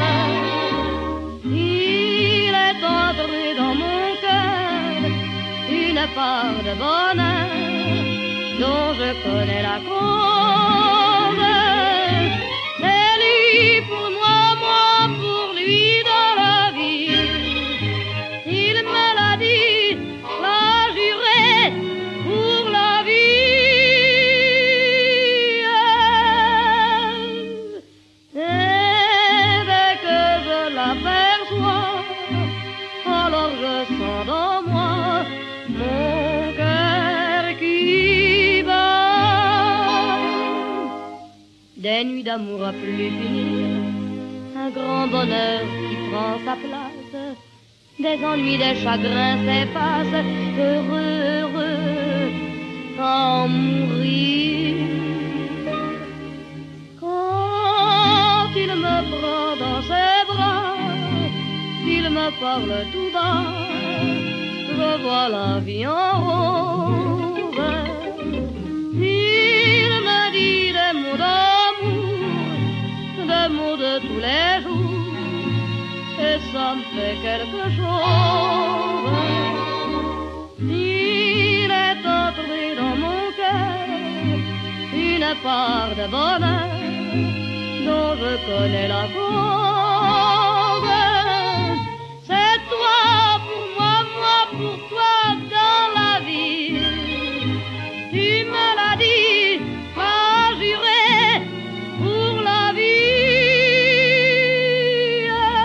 Il est entré dans mon cœur une part de bonheur dont je connais la cause. C'est lui pour moi, moi pour lui dans la vie. Il me l'a dit, l'a juré pour la vie. Et dès que je l'aperçois, alors je sens dans moi mon cœur qui bat. Des nuits d'amour à plus finir, un grand bonheur qui prend sa place, des ennuis, des chagrins s'effacent, heureux, heureux, qu'en mourir. Quand il me prend dans ses bras, il me parle tout bas, je vois la vie en rose. Il me dit des mots d'amour, des mots de tous les jours, et ça me fait quelque chose. Il est entré dans mon cœur une part de bonheur dont je connais la cause. C'est toi pour moi, moi pour toi dans la vie. Tu me l'as dit, m'as juré pour la vie.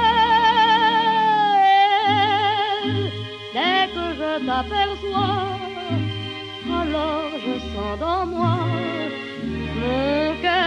Dès que je t'aperçois, alors je sens dans moi mon cœur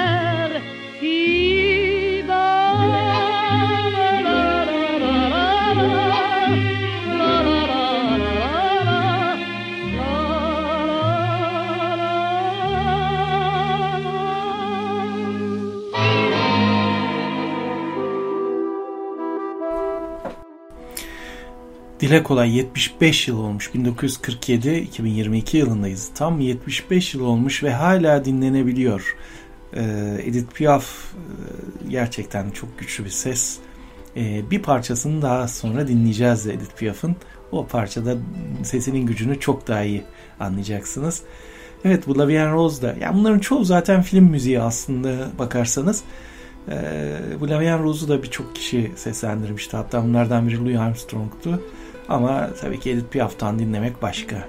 Dile kolay 75 yıl olmuş. 1947, 2022 yılındayız. Tam 75 yıl olmuş ve hala dinlenebiliyor. Edith Piaf gerçekten çok güçlü bir ses. Bir parçasını daha sonra dinleyeceğiz Edith Piaf'ın. O parçada sesinin gücünü çok daha iyi anlayacaksınız. Evet, bu La Vie en Rose da. Yani bunların çoğu zaten film müziği aslında bakarsanız. Bu La Vie en Rose'u da birçok kişi seslendirmişti. Hatta bunlardan biri Louis Armstrong'tu. Ama tabii ki Edith Piaf'tan dinlemek başka.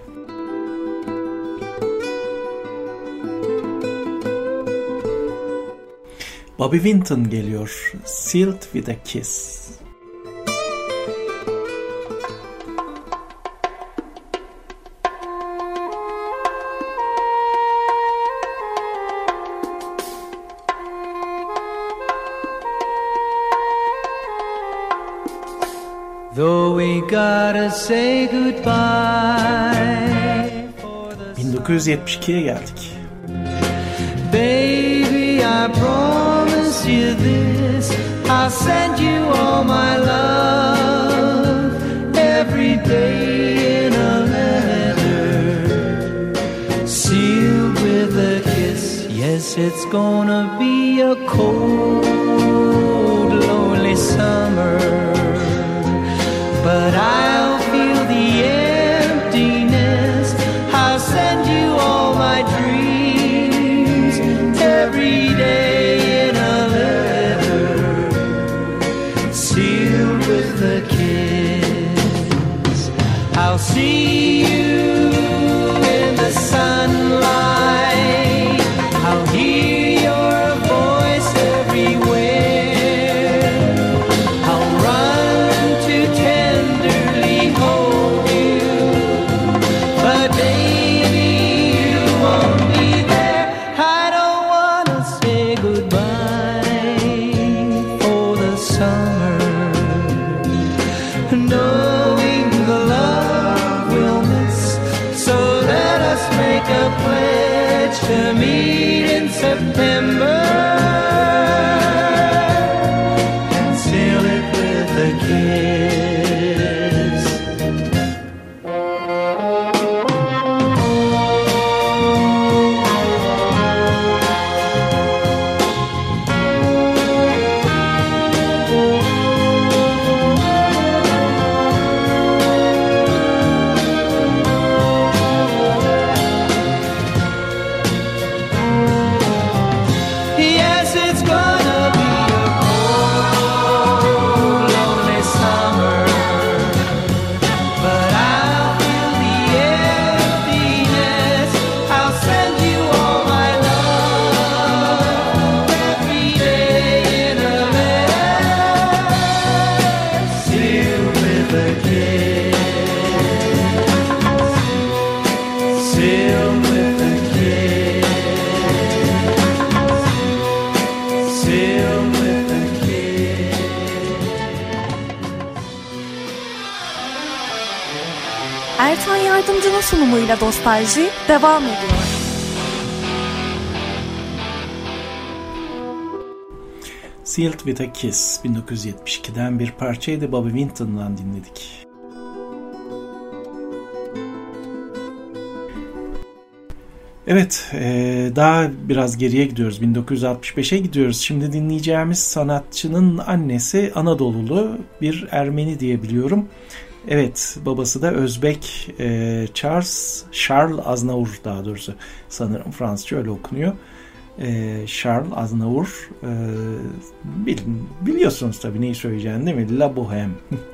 Bobby Vinton geliyor. Sealed with a Kiss. Though we gotta say goodbye. 1972'ye geldik. Baby, I promise you this, I'll send you all my love every day in a letter, sealed with a kiss. Yes, it's gonna be a cold, lonely summer, but I'll feel the emptiness. I'll send you all my dreams every day in a letter, sealed with a kiss. I'll see you in the sunlight, I'll hear your voice everywhere, I'll run to tenderly hold you, but baby, you won't be there. I don't wanna say goodbye for the summer, knowing the love we'll miss. So let us make a pledge to meet in September and seal it with a kiss. Yes, it's gonna be a cold, lonely summer, but I'll feel the emptiness. I'll send you all my love every day in a letter, sealed with a kiss, sealed with a kiss, sealed with a kiss. Ertan Yardımcı'nın sunumuyla Nostalji devam ediyor. Sealed with a Kiss 1972'den bir parçaydı. Bobby Vinton'dan dinledik. Evet, daha biraz geriye gidiyoruz. 1965'e gidiyoruz. Şimdi dinleyeceğimiz sanatçının annesi Anadolulu bir Ermeni diye biliyorum. Evet, babası da Özbek, Charles Aznavour, daha doğrusu sanırım Fransızca öyle okunuyor. Charles Aznavour, biliyorsunuz tabii neyi söyleyeceğini, değil mi? La Bohème.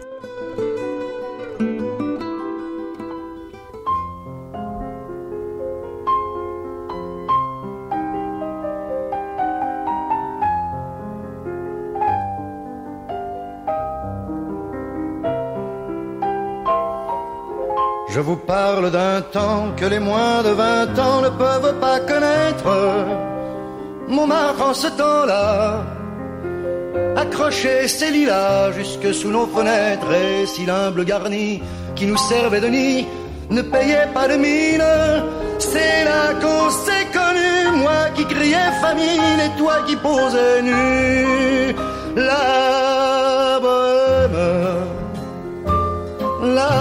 Je vous parle d'un temps que les moins de 20 ans ne peuvent pas connaître. Montmartre en ce temps-là accrochait ses lilas jusque sous nos fenêtres, et si l'humble garni qui nous servait de nid ne payait pas de mine, c'est là qu'on s'est connus, moi qui criais famine et toi qui posais nu. La bohème, la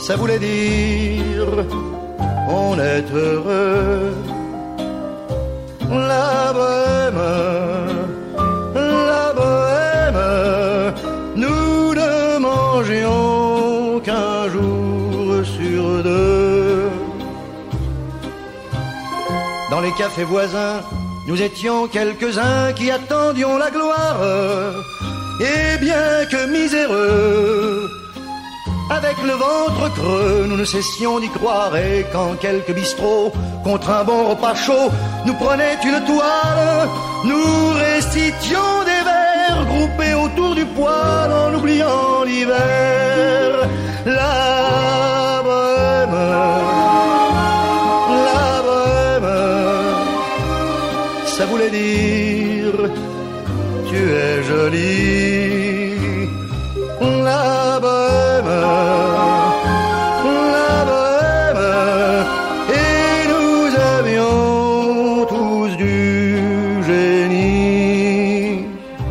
ça voulait dire on est heureux. La bohème, nous ne mangions qu'un jour sur deux. Dans les cafés voisins, nous étions quelques-uns qui attendions la gloire. Et bien que miséreux, avec le ventre creux, nous ne cessions d'y croire. Et quand quelques bistrots, contre un bon repas chaud, nous prenaient une toile, nous récitions des vers groupés autour du poêle en oubliant l'hiver. La bohème, ça voulait dire tu es jolie. La bohème, et nous avions tous du génie.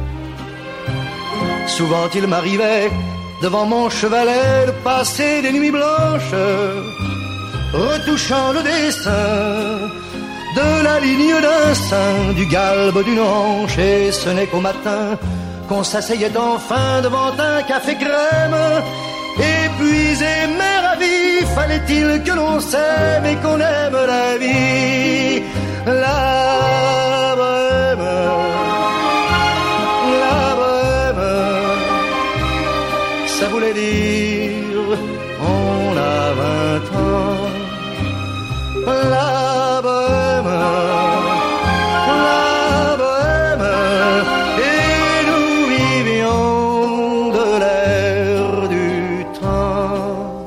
Souvent il m'arrivait devant mon chevalet de passer des nuits blanches, retouchant le dessin de la ligne d'un sein, du galbe d'une hanche. Et ce n'est qu'au matin qu'on s'asseyait enfin devant un café crème. Épuisé mais ravi, fallait-il que l'on s'aime et qu'on aime la vie. La bohème, ça voulait dire on a 20 ans. La bohème, et nous vivions de l'air du temps.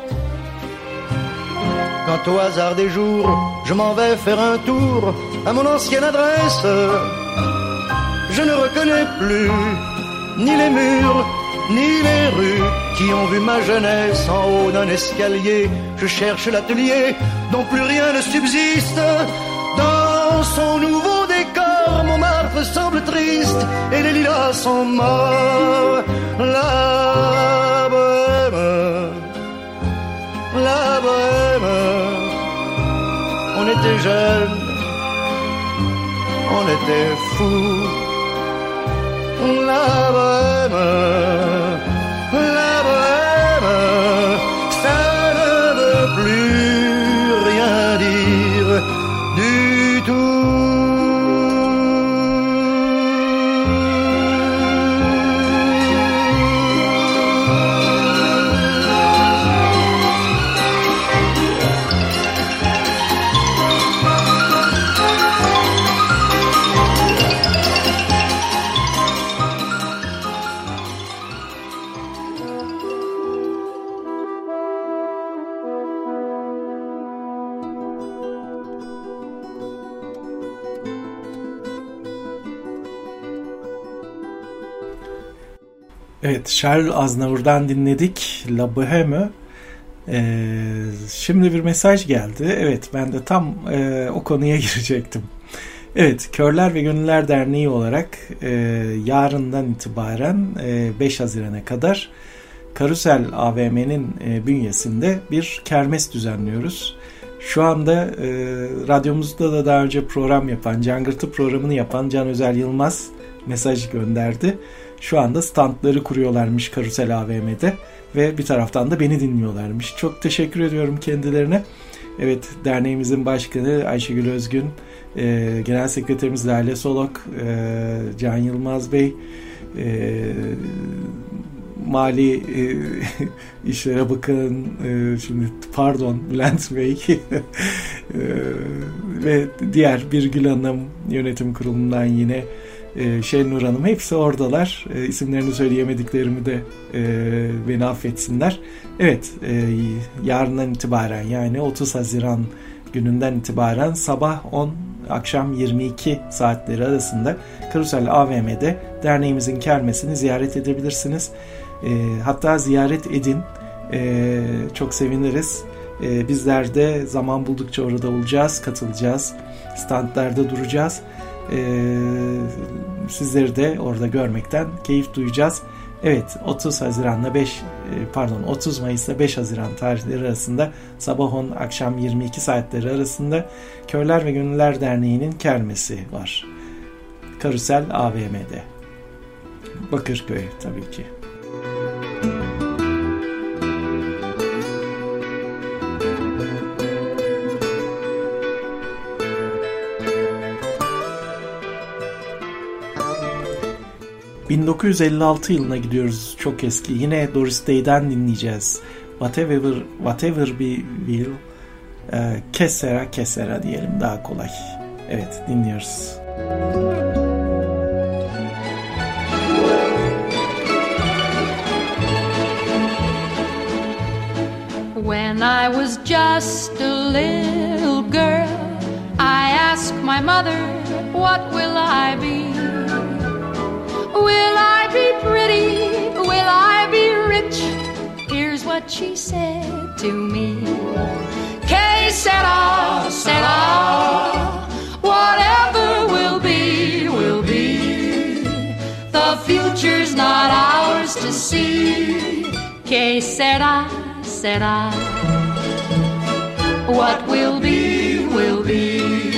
Quand au hasard des jours, je m'en vais faire un tour à mon ancienne adresse, je ne reconnais plus ni les murs, ni les rues qui ont vu ma jeunesse en haut d'un escalier. Je cherche l'atelier dont plus rien ne subsiste. Dans son nouveau décor, Montmartre semble triste et les lilas sont morts. La bohème, on était jeunes, on était fous. La bohème, ça ne veut plus rien dire du tout. Evet, Charles Aznavour'dan dinledik La Bohème. Şimdi bir mesaj geldi. Evet, ben de tam o konuya girecektim. Evet, Körler ve Gönüller Derneği olarak yarından itibaren 5 Haziran'a kadar Karusel AVM'nin bünyesinde bir kermes düzenliyoruz. Şu anda radyomuzda da daha önce program yapan, Cangırtı programını yapan Can Özel Yılmaz mesaj gönderdi. Şu anda standları kuruyorlarmış Karusel AVM'de ve bir taraftan da beni dinliyorlarmış. Çok teşekkür ediyorum kendilerine. Evet, derneğimizin başkanı Ayşegül Özgün, Genel Sekreterimiz Lale Solok, Can Yılmaz Bey, Mali İşlere Bakın, şimdi pardon Bülent Bey ve diğer Birgül Hanım, yönetim kurulundan yine Şenur Hanım, hepsi oradalar. İsimlerini söyleyemediklerimi de beni affetsinler. Evet, yarından itibaren, yani 30 Haziran gününden itibaren sabah 10 akşam 22 saatleri arasında Karusel AVM'de derneğimizin kermesini ziyaret edebilirsiniz. Hatta ziyaret edin. Çok seviniriz. Bizler de zaman buldukça orada olacağız, katılacağız. Standlarda duracağız. Sizleri de orada görmekten keyif duyacağız. Evet, 30 Mayıs'ta 5 Haziran tarihleri arasında sabah 10 akşam 22 saatleri arasında Körler ve Gönüller Derneği'nin kermesi var. Karusel AVM'de. Bakırköy tabii ki. ...1956 yılına gidiyoruz, çok eski. Yine Doris Day'den dinleyeceğiz. Whatever we will, Kesera diyelim, daha kolay. Evet, dinliyoruz. When I was just a little girl, I asked my mother, what will I be? Will I be pretty? Will I be rich? Here's what she said to me. Que sera, sera. Whatever will be, will be. The future's not ours to see. Que sera, sera. What will be, will be.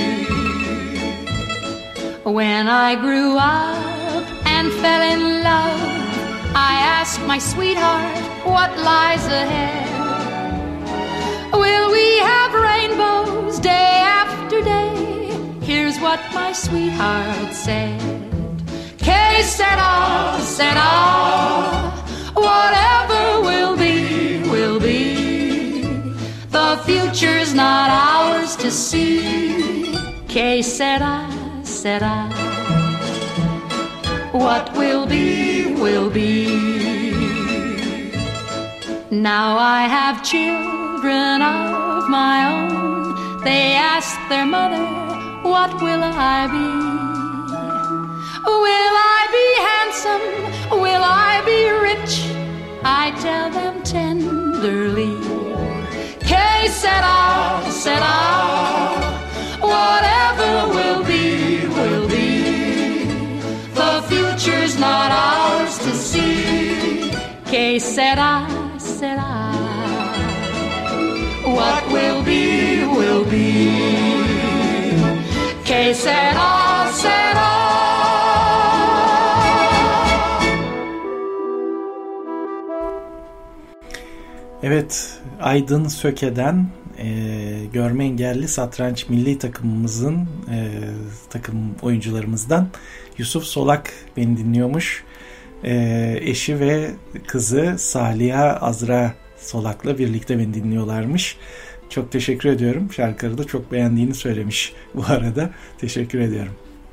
When I grew up and fell in love, I asked my sweetheart, what lies ahead? Will we have rainbows day after day? Here's what my sweetheart said. Que sera, sera. Whatever will be, will be. The future's not ours to see. Que sera, sera. What will be, will be. Now I have children of my own. They ask their mother, what will I be? Will I be handsome? Will I be rich? I tell them tenderly. Que sera, sera. Whatever will be, will be. The future's not ours to see. Que sera, sera. What will be, will be. Que sera, sera. Evet, Aydın Söke'den görme engelli satranç milli takımımızın takım oyuncularımızdan Yusuf Solak beni dinliyormuş. Eşi ve kızı Saliha Azra Solak'la birlikte beni dinliyorlarmış. Çok teşekkür ediyorum. Şarkıları da çok beğendiğini söylemiş bu arada. Teşekkür ediyorum.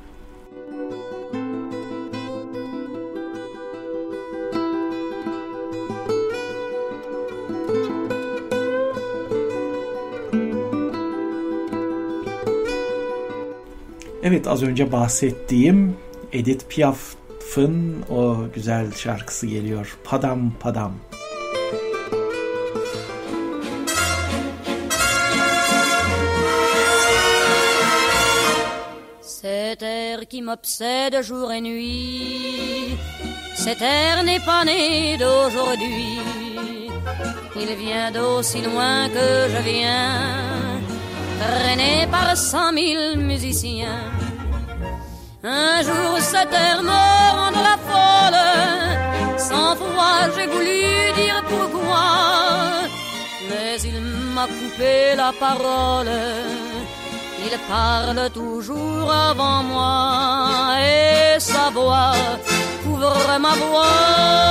Evet, az önce bahsettiğim Edith Piaf'ın o güzel şarkısı geliyor. Padam Padam. Cet air qui m'obsède jour et nuit, cet air n'est pas né d'aujourd'hui. Il vient d'aussi loin que je viens, traîné par 100 000 musiciens. Un jour cet air me rendra folle, 100 fois j'ai voulu dire pourquoi, mais il m'a coupé la parole. Il parle toujours avant moi et sa voix couvre ma voix.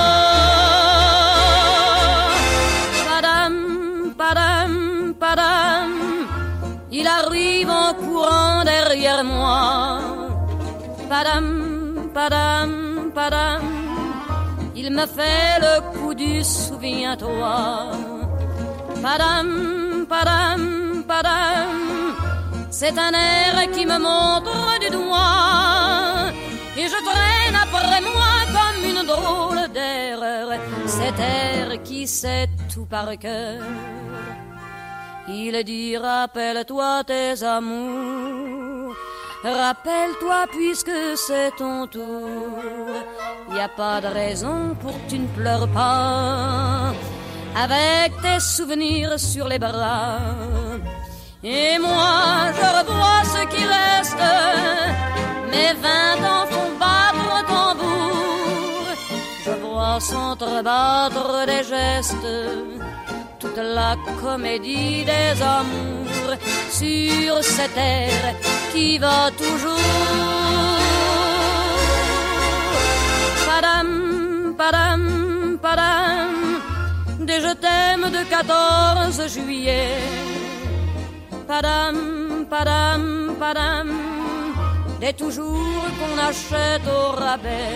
Padam, padam, padam, il arrive en courant derrière moi. Padam, padam, padam, il me fait le coup du souviens-toi. Padam, padam, padam, c'est un air qui me montre du doigt et je traîne après moi comme une drôle d'erreur cet air qui sait tout par cœur. Il dit rappelle-toi tes amours, Rappelle-toi puisque c'est ton tour, y a pas de raison pour que tu ne pleures pas, avec tes souvenirs sur les bras. Et moi je revois ce qui reste, mes 20 ans font battre tambour, je vois s'entrebattre des gestes, toute la comédie des amours sur cette terre qui va toujours. Padam, padam, padam, des je t'aime de 14 juillet. Padam, padam, padam, des toujours qu'on achète au rabais.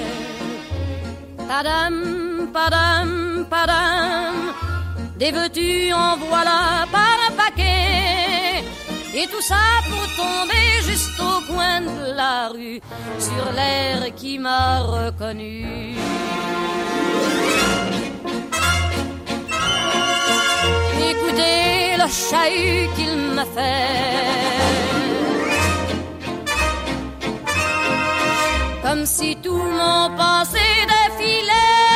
Padam, padam, padam, des veux-tu en voilà par un paquet. Et tout ça pour tomber juste au coin de la rue, sur l'air qui m'a reconnu. Écoutez le chahut qu'il m'a fait, comme si tout mon passé défilait.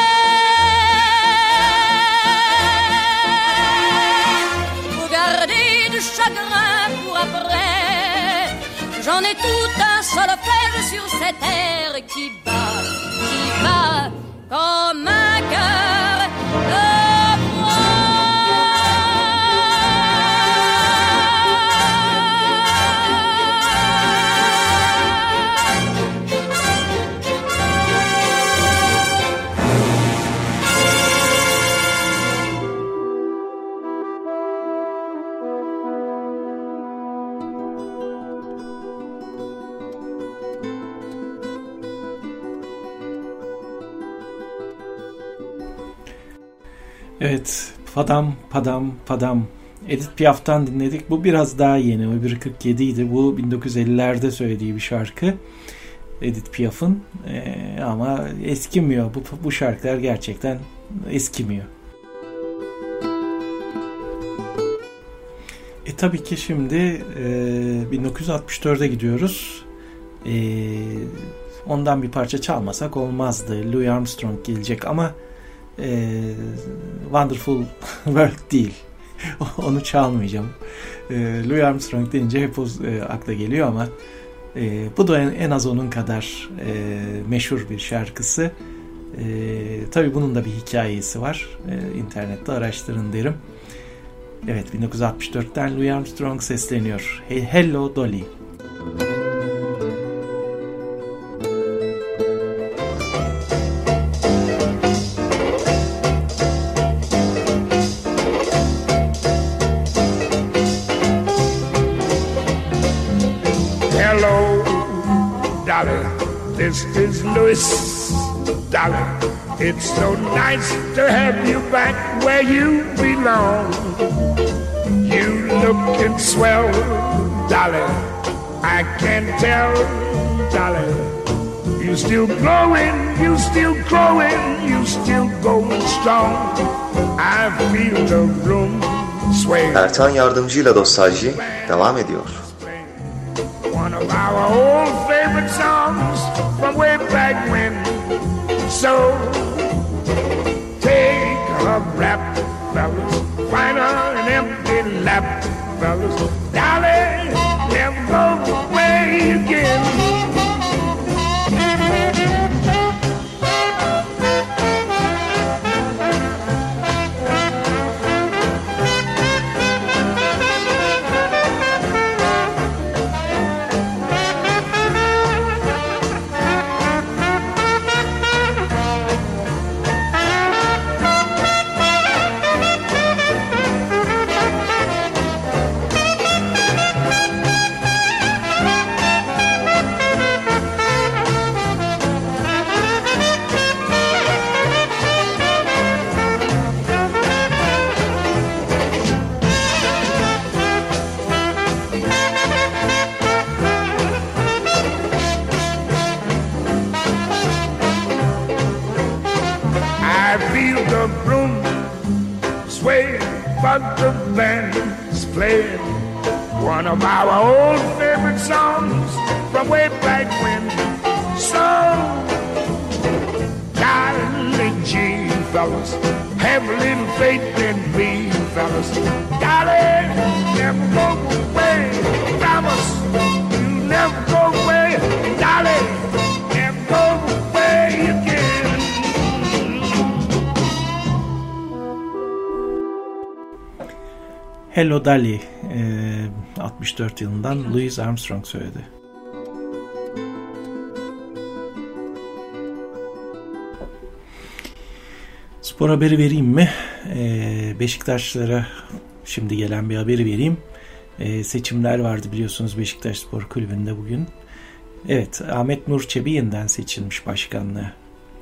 Chagrin pour après, j'en ai tout un solfège sur cette terre qui bat comme un cœur de bois. Evet, Padam Padam Padam. Edith Piaf'tan dinledik. Bu biraz daha yeni. Öbürü 47 idi. Bu 1950'lerde söylediği bir şarkı. Edith Piaf'ın. Ama eskimiyor. Bu şarkılar gerçekten eskimiyor. Tabii ki şimdi 1964'e gidiyoruz. Ondan bir parça çalmasak olmazdı. Louis Armstrong gelecek ama Wonderful World değil. Onu çalmayacağım. Louis Armstrong deyince hep akla geliyor ama bu da en az onun kadar meşhur bir şarkısı. Tabii bunun da bir hikayesi var. İnternette araştırın derim. Evet, 1964'ten Louis Armstrong sesleniyor. Hey, hello Dolly. This is Louis, darling. It's so nice to have you back where you belong. You lookin' swell, darling. I can tell, darling. You still glowing, you still growing, you still going strong. I feel the room sway. Ertan Yardımcı ile Dostalji devam ediyor. One of our old favorite songs from way back when. So take a rap, fellas, find her an empty lap, fellas. Darling, never go away again. The band's playing one of our old favorite songs from from way back when. So, darling G, fellas, have a little faith in me, fellas. Darling, never go away. Promise you never go away. Darling, never go away again. Hello Dolly 64 yılından Louis Armstrong söyledi. Spor haberi vereyim mi? Beşiktaşlara şimdi gelen bir haberi vereyim. Seçimler vardı biliyorsunuz Beşiktaş Spor Kulübü'nde bugün. Evet, Ahmet Nur Çebi yeniden seçilmiş başkanlığa.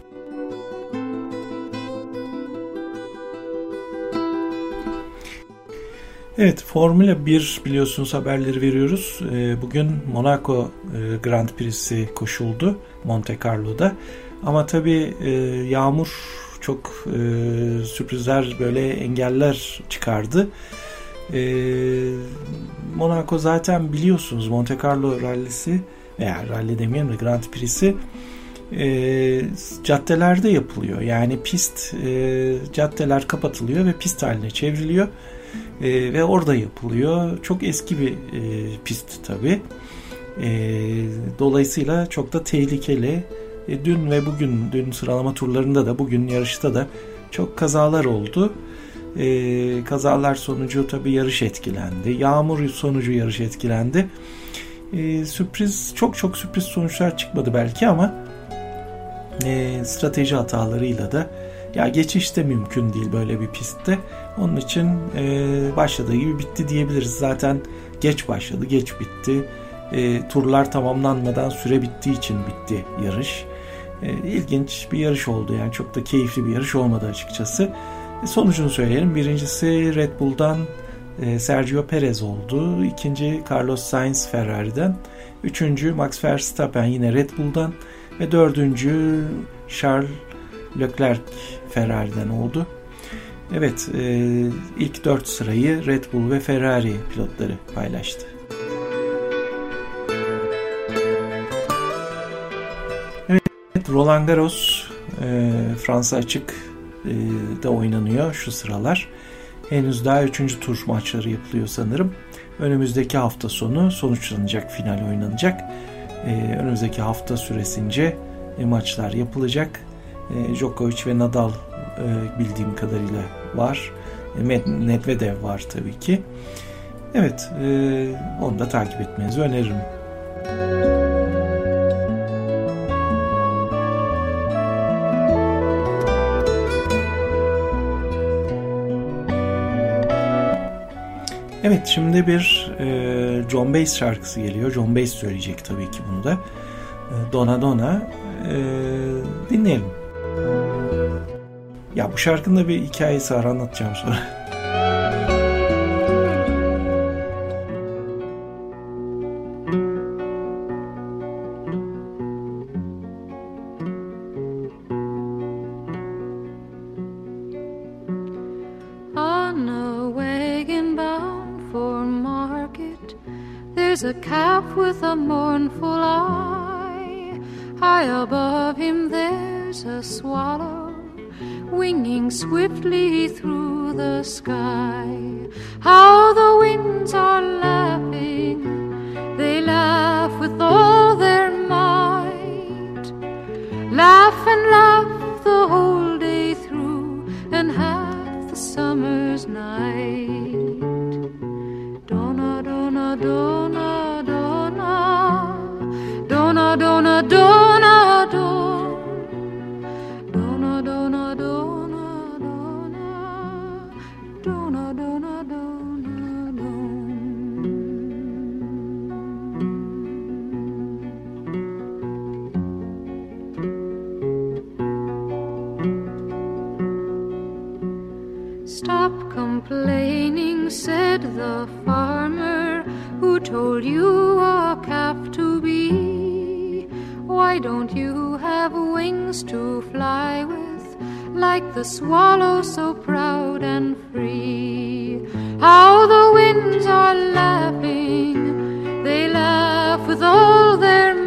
Evet, Formula 1 biliyorsunuz haberleri veriyoruz. Bugün Monaco Grand Prix'si koşuldu Monte Carlo'da. Ama tabii yağmur çok sürprizler, böyle engeller çıkardı. Monaco zaten biliyorsunuz Monte Carlo rallisi veya rally demeyelim de Grand Prix'si caddelerde yapılıyor. Yani pist caddeler kapatılıyor ve pist haline çevriliyor. Ve orada yapılıyor. Çok eski bir pist tabii. Dolayısıyla çok da tehlikeli. Dün ve bugün, dün sıralama turlarında da, bugün yarışta da çok kazalar oldu. Kazalar sonucu tabii yarış etkilendi. Yağmur sonucu yarış etkilendi. Sürpriz, çok sürpriz sonuçlar çıkmadı belki ama strateji hatalarıyla da ya geçiş de mümkün değil böyle bir pistte. Onun için başladığı gibi bitti diyebiliriz. Zaten geç başladı, geç bitti. Turlar tamamlanmadan süre bittiği için bitti yarış. İlginç bir yarış oldu. Yani çok da keyifli bir yarış olmadı açıkçası. Sonucunu söyleyelim. Birincisi Red Bull'dan Sergio Perez oldu. İkinci Carlos Sainz Ferrari'den. Üçüncü Max Verstappen yine Red Bull'dan. Ve dördüncü Charles Leclerc Ferrari'den oldu. Evet, ilk 4 sırayı Red Bull ve Ferrari pilotları paylaştı. Evet, Roland Garros Fransa açık da oynanıyor şu sıralar. Henüz daha 3. tur maçları yapılıyor sanırım. Önümüzdeki hafta sonu sonuçlanacak, final oynanacak. Önümüzdeki hafta süresince maçlar yapılacak. Djokovic ve Nadal bildiğim kadarıyla var. Medvedev var tabii ki. Evet, onu da takip etmenizi öneririm. Evet, şimdi bir John Baez şarkısı geliyor. John Baez söyleyecek tabii ki bunu da. Donna Donna. Dinleyelim. Ya bu şarkının da bir hikayesi var, anlatacağım sonra. On a wagon bound for market, there's a calf with a mournful eye. High above him there's a swallow winging swiftly through the sky. How the winds are laughing, they laugh with all their might. Laugh and laugh the whole day through and half the summer's night. Donna, donna, donna, donna, donna, donna, donna, donna. Stop complaining, said the farmer who told you a calf to be. Why don't you have wings to fly with, like the swallow so proud and free? How the winds are laughing, they laugh with all their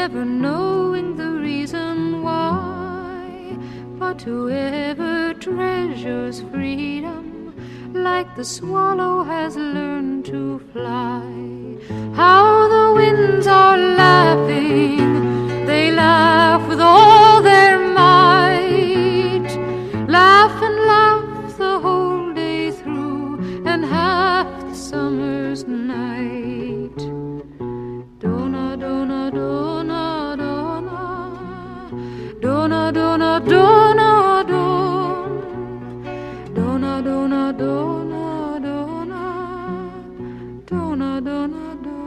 never knowing the reason why. But whoever treasures freedom, like the swallow has learned to fly. How the winds are laughing, they laugh with all their might. Laugh and laugh the whole day through, and half the summer's night. Dona, dona, dona, dona, dona, dona, dona, dona, dona, dona, dona, dona, dona, dona.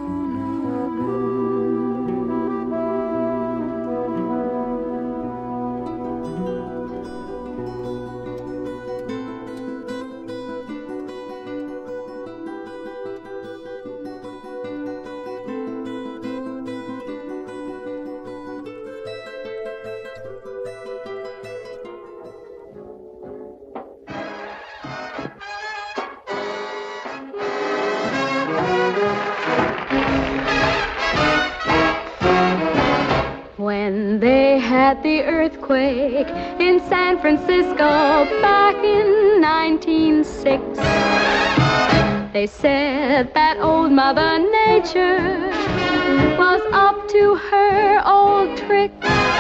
When they had the earthquake in San Francisco back in 1906, they said that old Mother Nature was up to her old trick.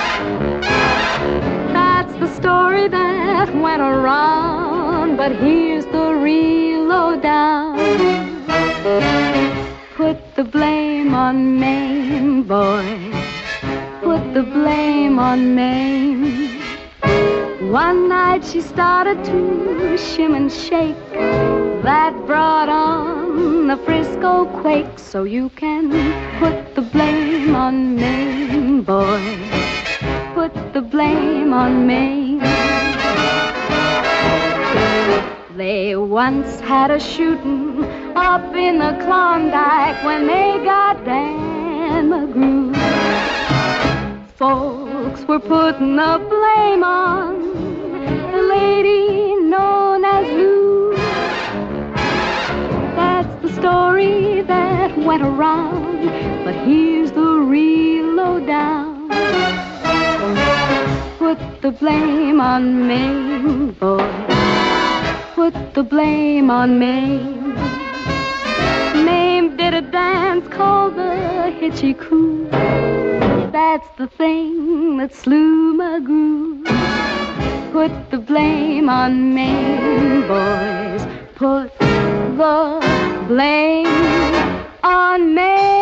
That's the story that went around, but here's the real lowdown. Put the blame on Maine, boy. Put the blame on Maine. One night she started to shim and shake. That brought on the Frisco quake. So you can put the blame on Maine, boy. Put the blame on Maine. They once had a shooting up in the Klondike when they got Dan McGrew. Folks were putting the blame on the lady known as Lou. That's the story that went around, but here's the real lowdown. Put the blame on Maine, boy. Put the blame on Maine. Maine did a dance called the Hitchy Coo. That's the thing that slew McGrew. Put the blame on Maine, boys. Put the blame on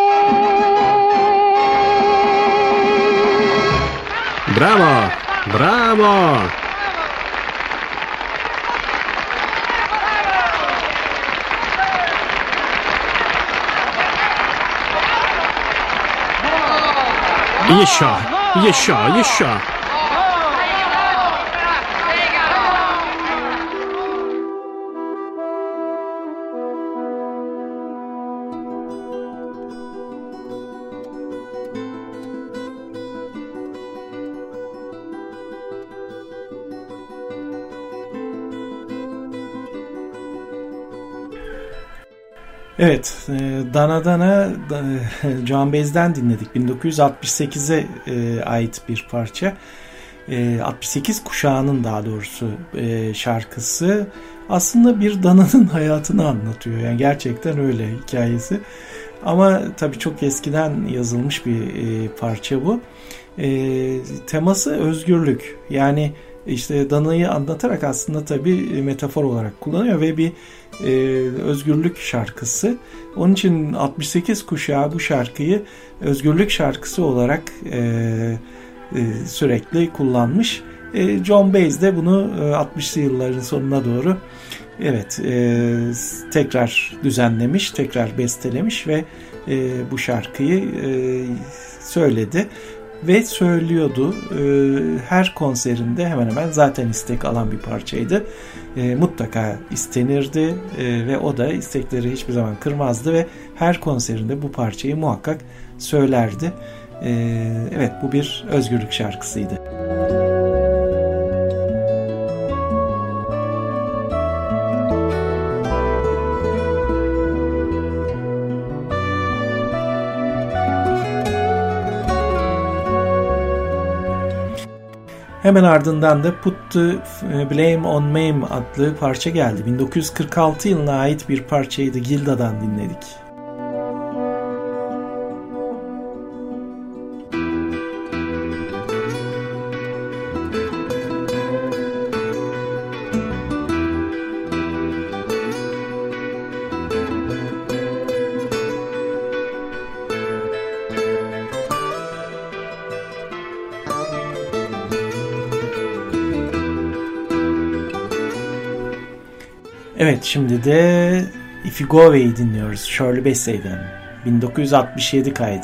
Maine. Bravo! Bravo! Yaşa. Evet, Dana Dana Joan Baez'den dinledik. 1968'e ait bir parça. 68 kuşağının daha doğrusu şarkısı. Aslında bir dananın hayatını anlatıyor. Yani gerçekten öyle hikayesi. Ama tabii çok eskiden yazılmış bir parça bu. Teması özgürlük. Yani işte danayı anlatarak aslında tabii metafor olarak kullanıyor ve bir özgürlük şarkısı. Onun için 68 kuşağı bu şarkıyı özgürlük şarkısı olarak sürekli kullanmış. Joan Baez de bunu 60'lı yılların sonuna doğru tekrar düzenlemiş, tekrar bestelemiş ve bu şarkıyı söyledi. Ve söylüyordu. Her konserinde hemen hemen zaten istek alan bir parçaydı. Mutlaka istenirdi ve o da istekleri hiçbir zaman kırmazdı ve her konserinde bu parçayı muhakkak söylerdi. Evet, bu bir özgürlük şarkısıydı. Hemen ardından da Put the Blame on Me adlı parça geldi. 1946 yılına ait bir parçaydı. Gilda'dan dinledik. Evet, şimdi de If You Go Away'i dinliyoruz Shirley Bassey'den. 1967 kaydı.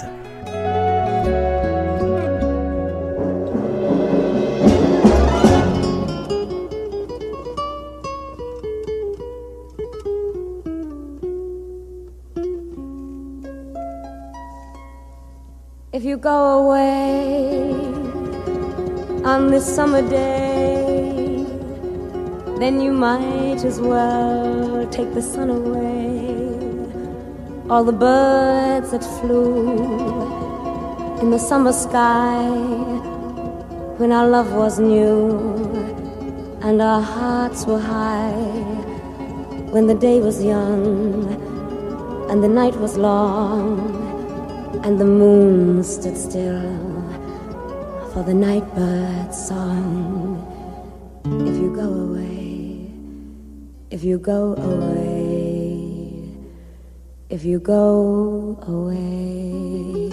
If you go away on this summer day, then you might as well take the sun away. All the birds that flew in the summer sky when our love was new and our hearts were high, when the day was young and the night was long and the moon stood still for the nightbird's song. If you go away, if you go away, if you go away.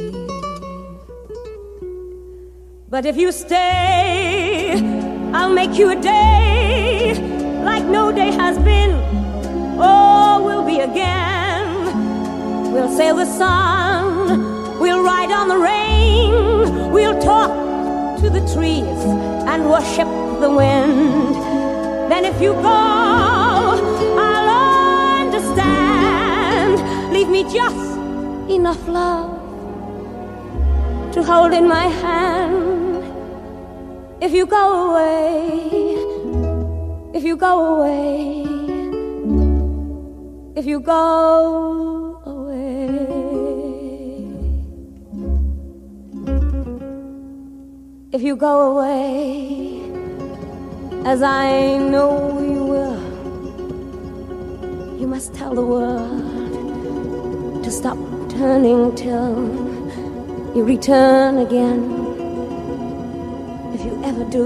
But if you stay, I'll make you a day like no day has been. Oh, we'll be again. We'll sail the sun, we'll ride on the rain, we'll talk to the trees and worship the wind. Then if you go, I'll understand. Leave me just enough love to hold in my hand. If you go away, if you go away, if you go away. If you go away, as I know you will, you must tell the world to stop turning till you return again. If you ever do,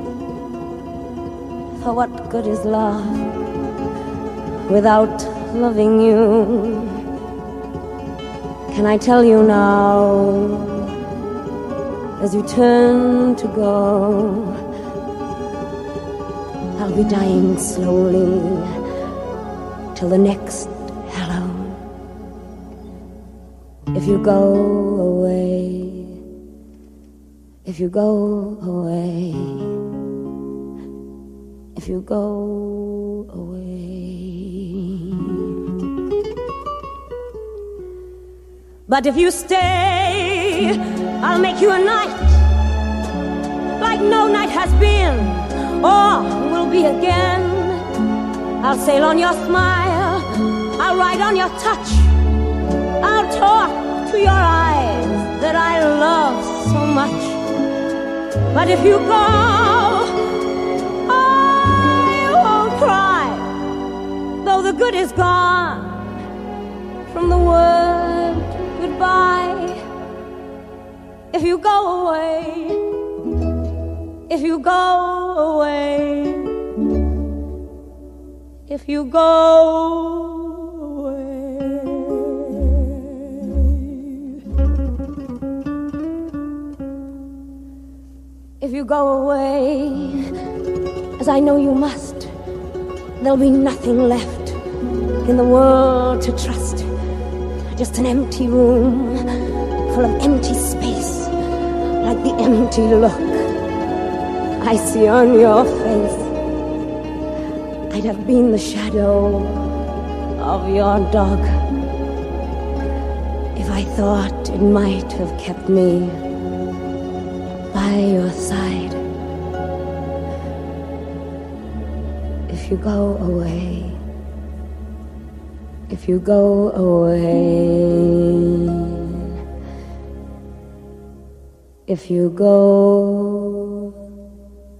for what good is love without loving you? Can I tell you now, as you turn to go, I'll be dying slowly till the next hello. If you go away, if you go away, if you go away. But if you stay, I'll make you a night like no night has been or will be again. I'll sail on your smile, I'll ride on your touch, I'll talk to your eyes that I love so much. But if you go, I won't cry, though the good is gone from the word goodbye. If you go away, if you go away, if you go away. If you go away, as I know you must, there'll be nothing left in the world to trust. Just an empty room full of empty space, like the empty look I see on your face. I'd have been the shadow of your dog if I thought it might have kept me by your side. If you go away, if you go away, if you go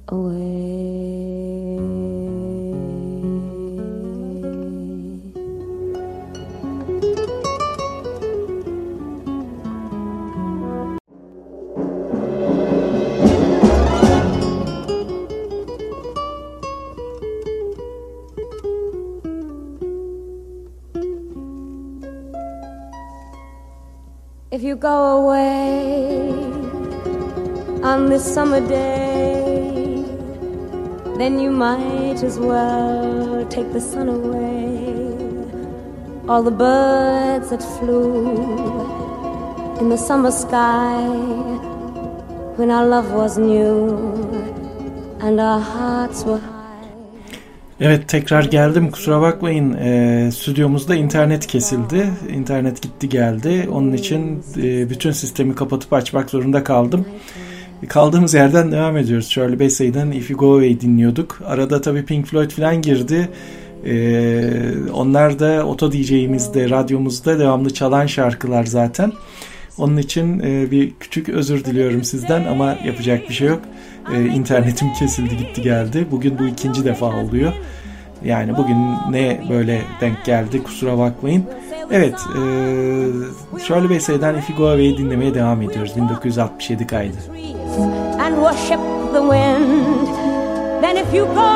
If you go away on this summer day, then you might as well take the sun away. All the birds that flew in the summer sky when our love was new and our hearts were high. Evet, tekrar geldim, kusura bakmayın. Stüdyomuzda internet kesildi. İnternet gitti geldi. Onun için bütün sistemi kapatıp açmak zorunda kaldım. Kaldığımız yerden devam ediyoruz. Shirley Bassey'den If You Go Away dinliyorduk. Arada tabii Pink Floyd falan girdi. Onlar da Oto DJ'imizde, radyomuzda devamlı çalan şarkılar zaten. Onun için bir küçük özür diliyorum sizden ama yapacak bir şey yok. İnternetim kesildi gitti geldi. Bugün bu ikinci defa oluyor. Yani bugün ne böyle denk geldi, kusura bakmayın. Evet, Shirley Bassey'den If You Go Away'i dinlemeye devam ediyoruz. 1967 kaydı. And worship the wind. Then if you go,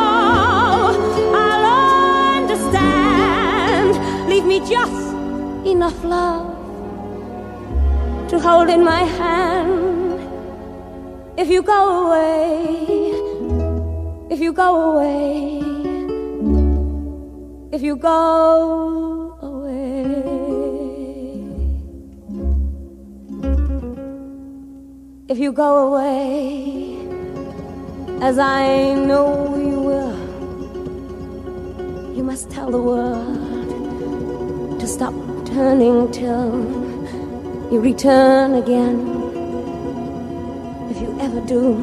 I'll understand. Leave me just enough love to hold in my hand. If you go away, if you go away, if you go away, if you go away, as I know you will, you must tell the world to stop turning till you return again. If you ever do,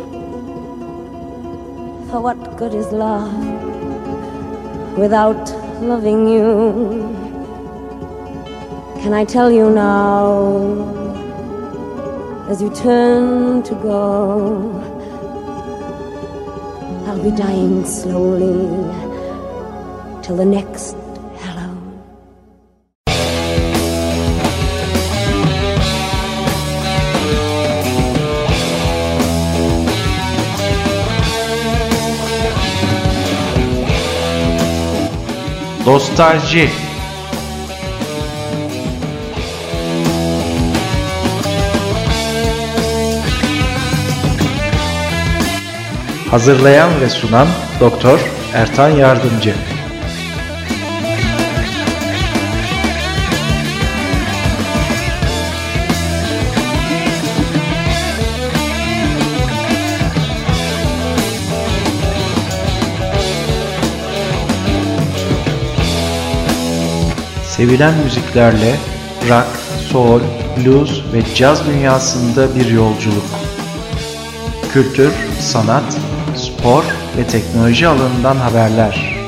for what good is love without loving you? Can I tell you now, as you turn to go, I'll be dying slowly till the next hello. Nostalji. Hazırlayan ve sunan Doktor Ertan Yardımcı. Sevilen müziklerle rock, soul, blues ve caz dünyasında bir yolculuk. Kültür, sanat, spor ve teknoloji alanından haberler.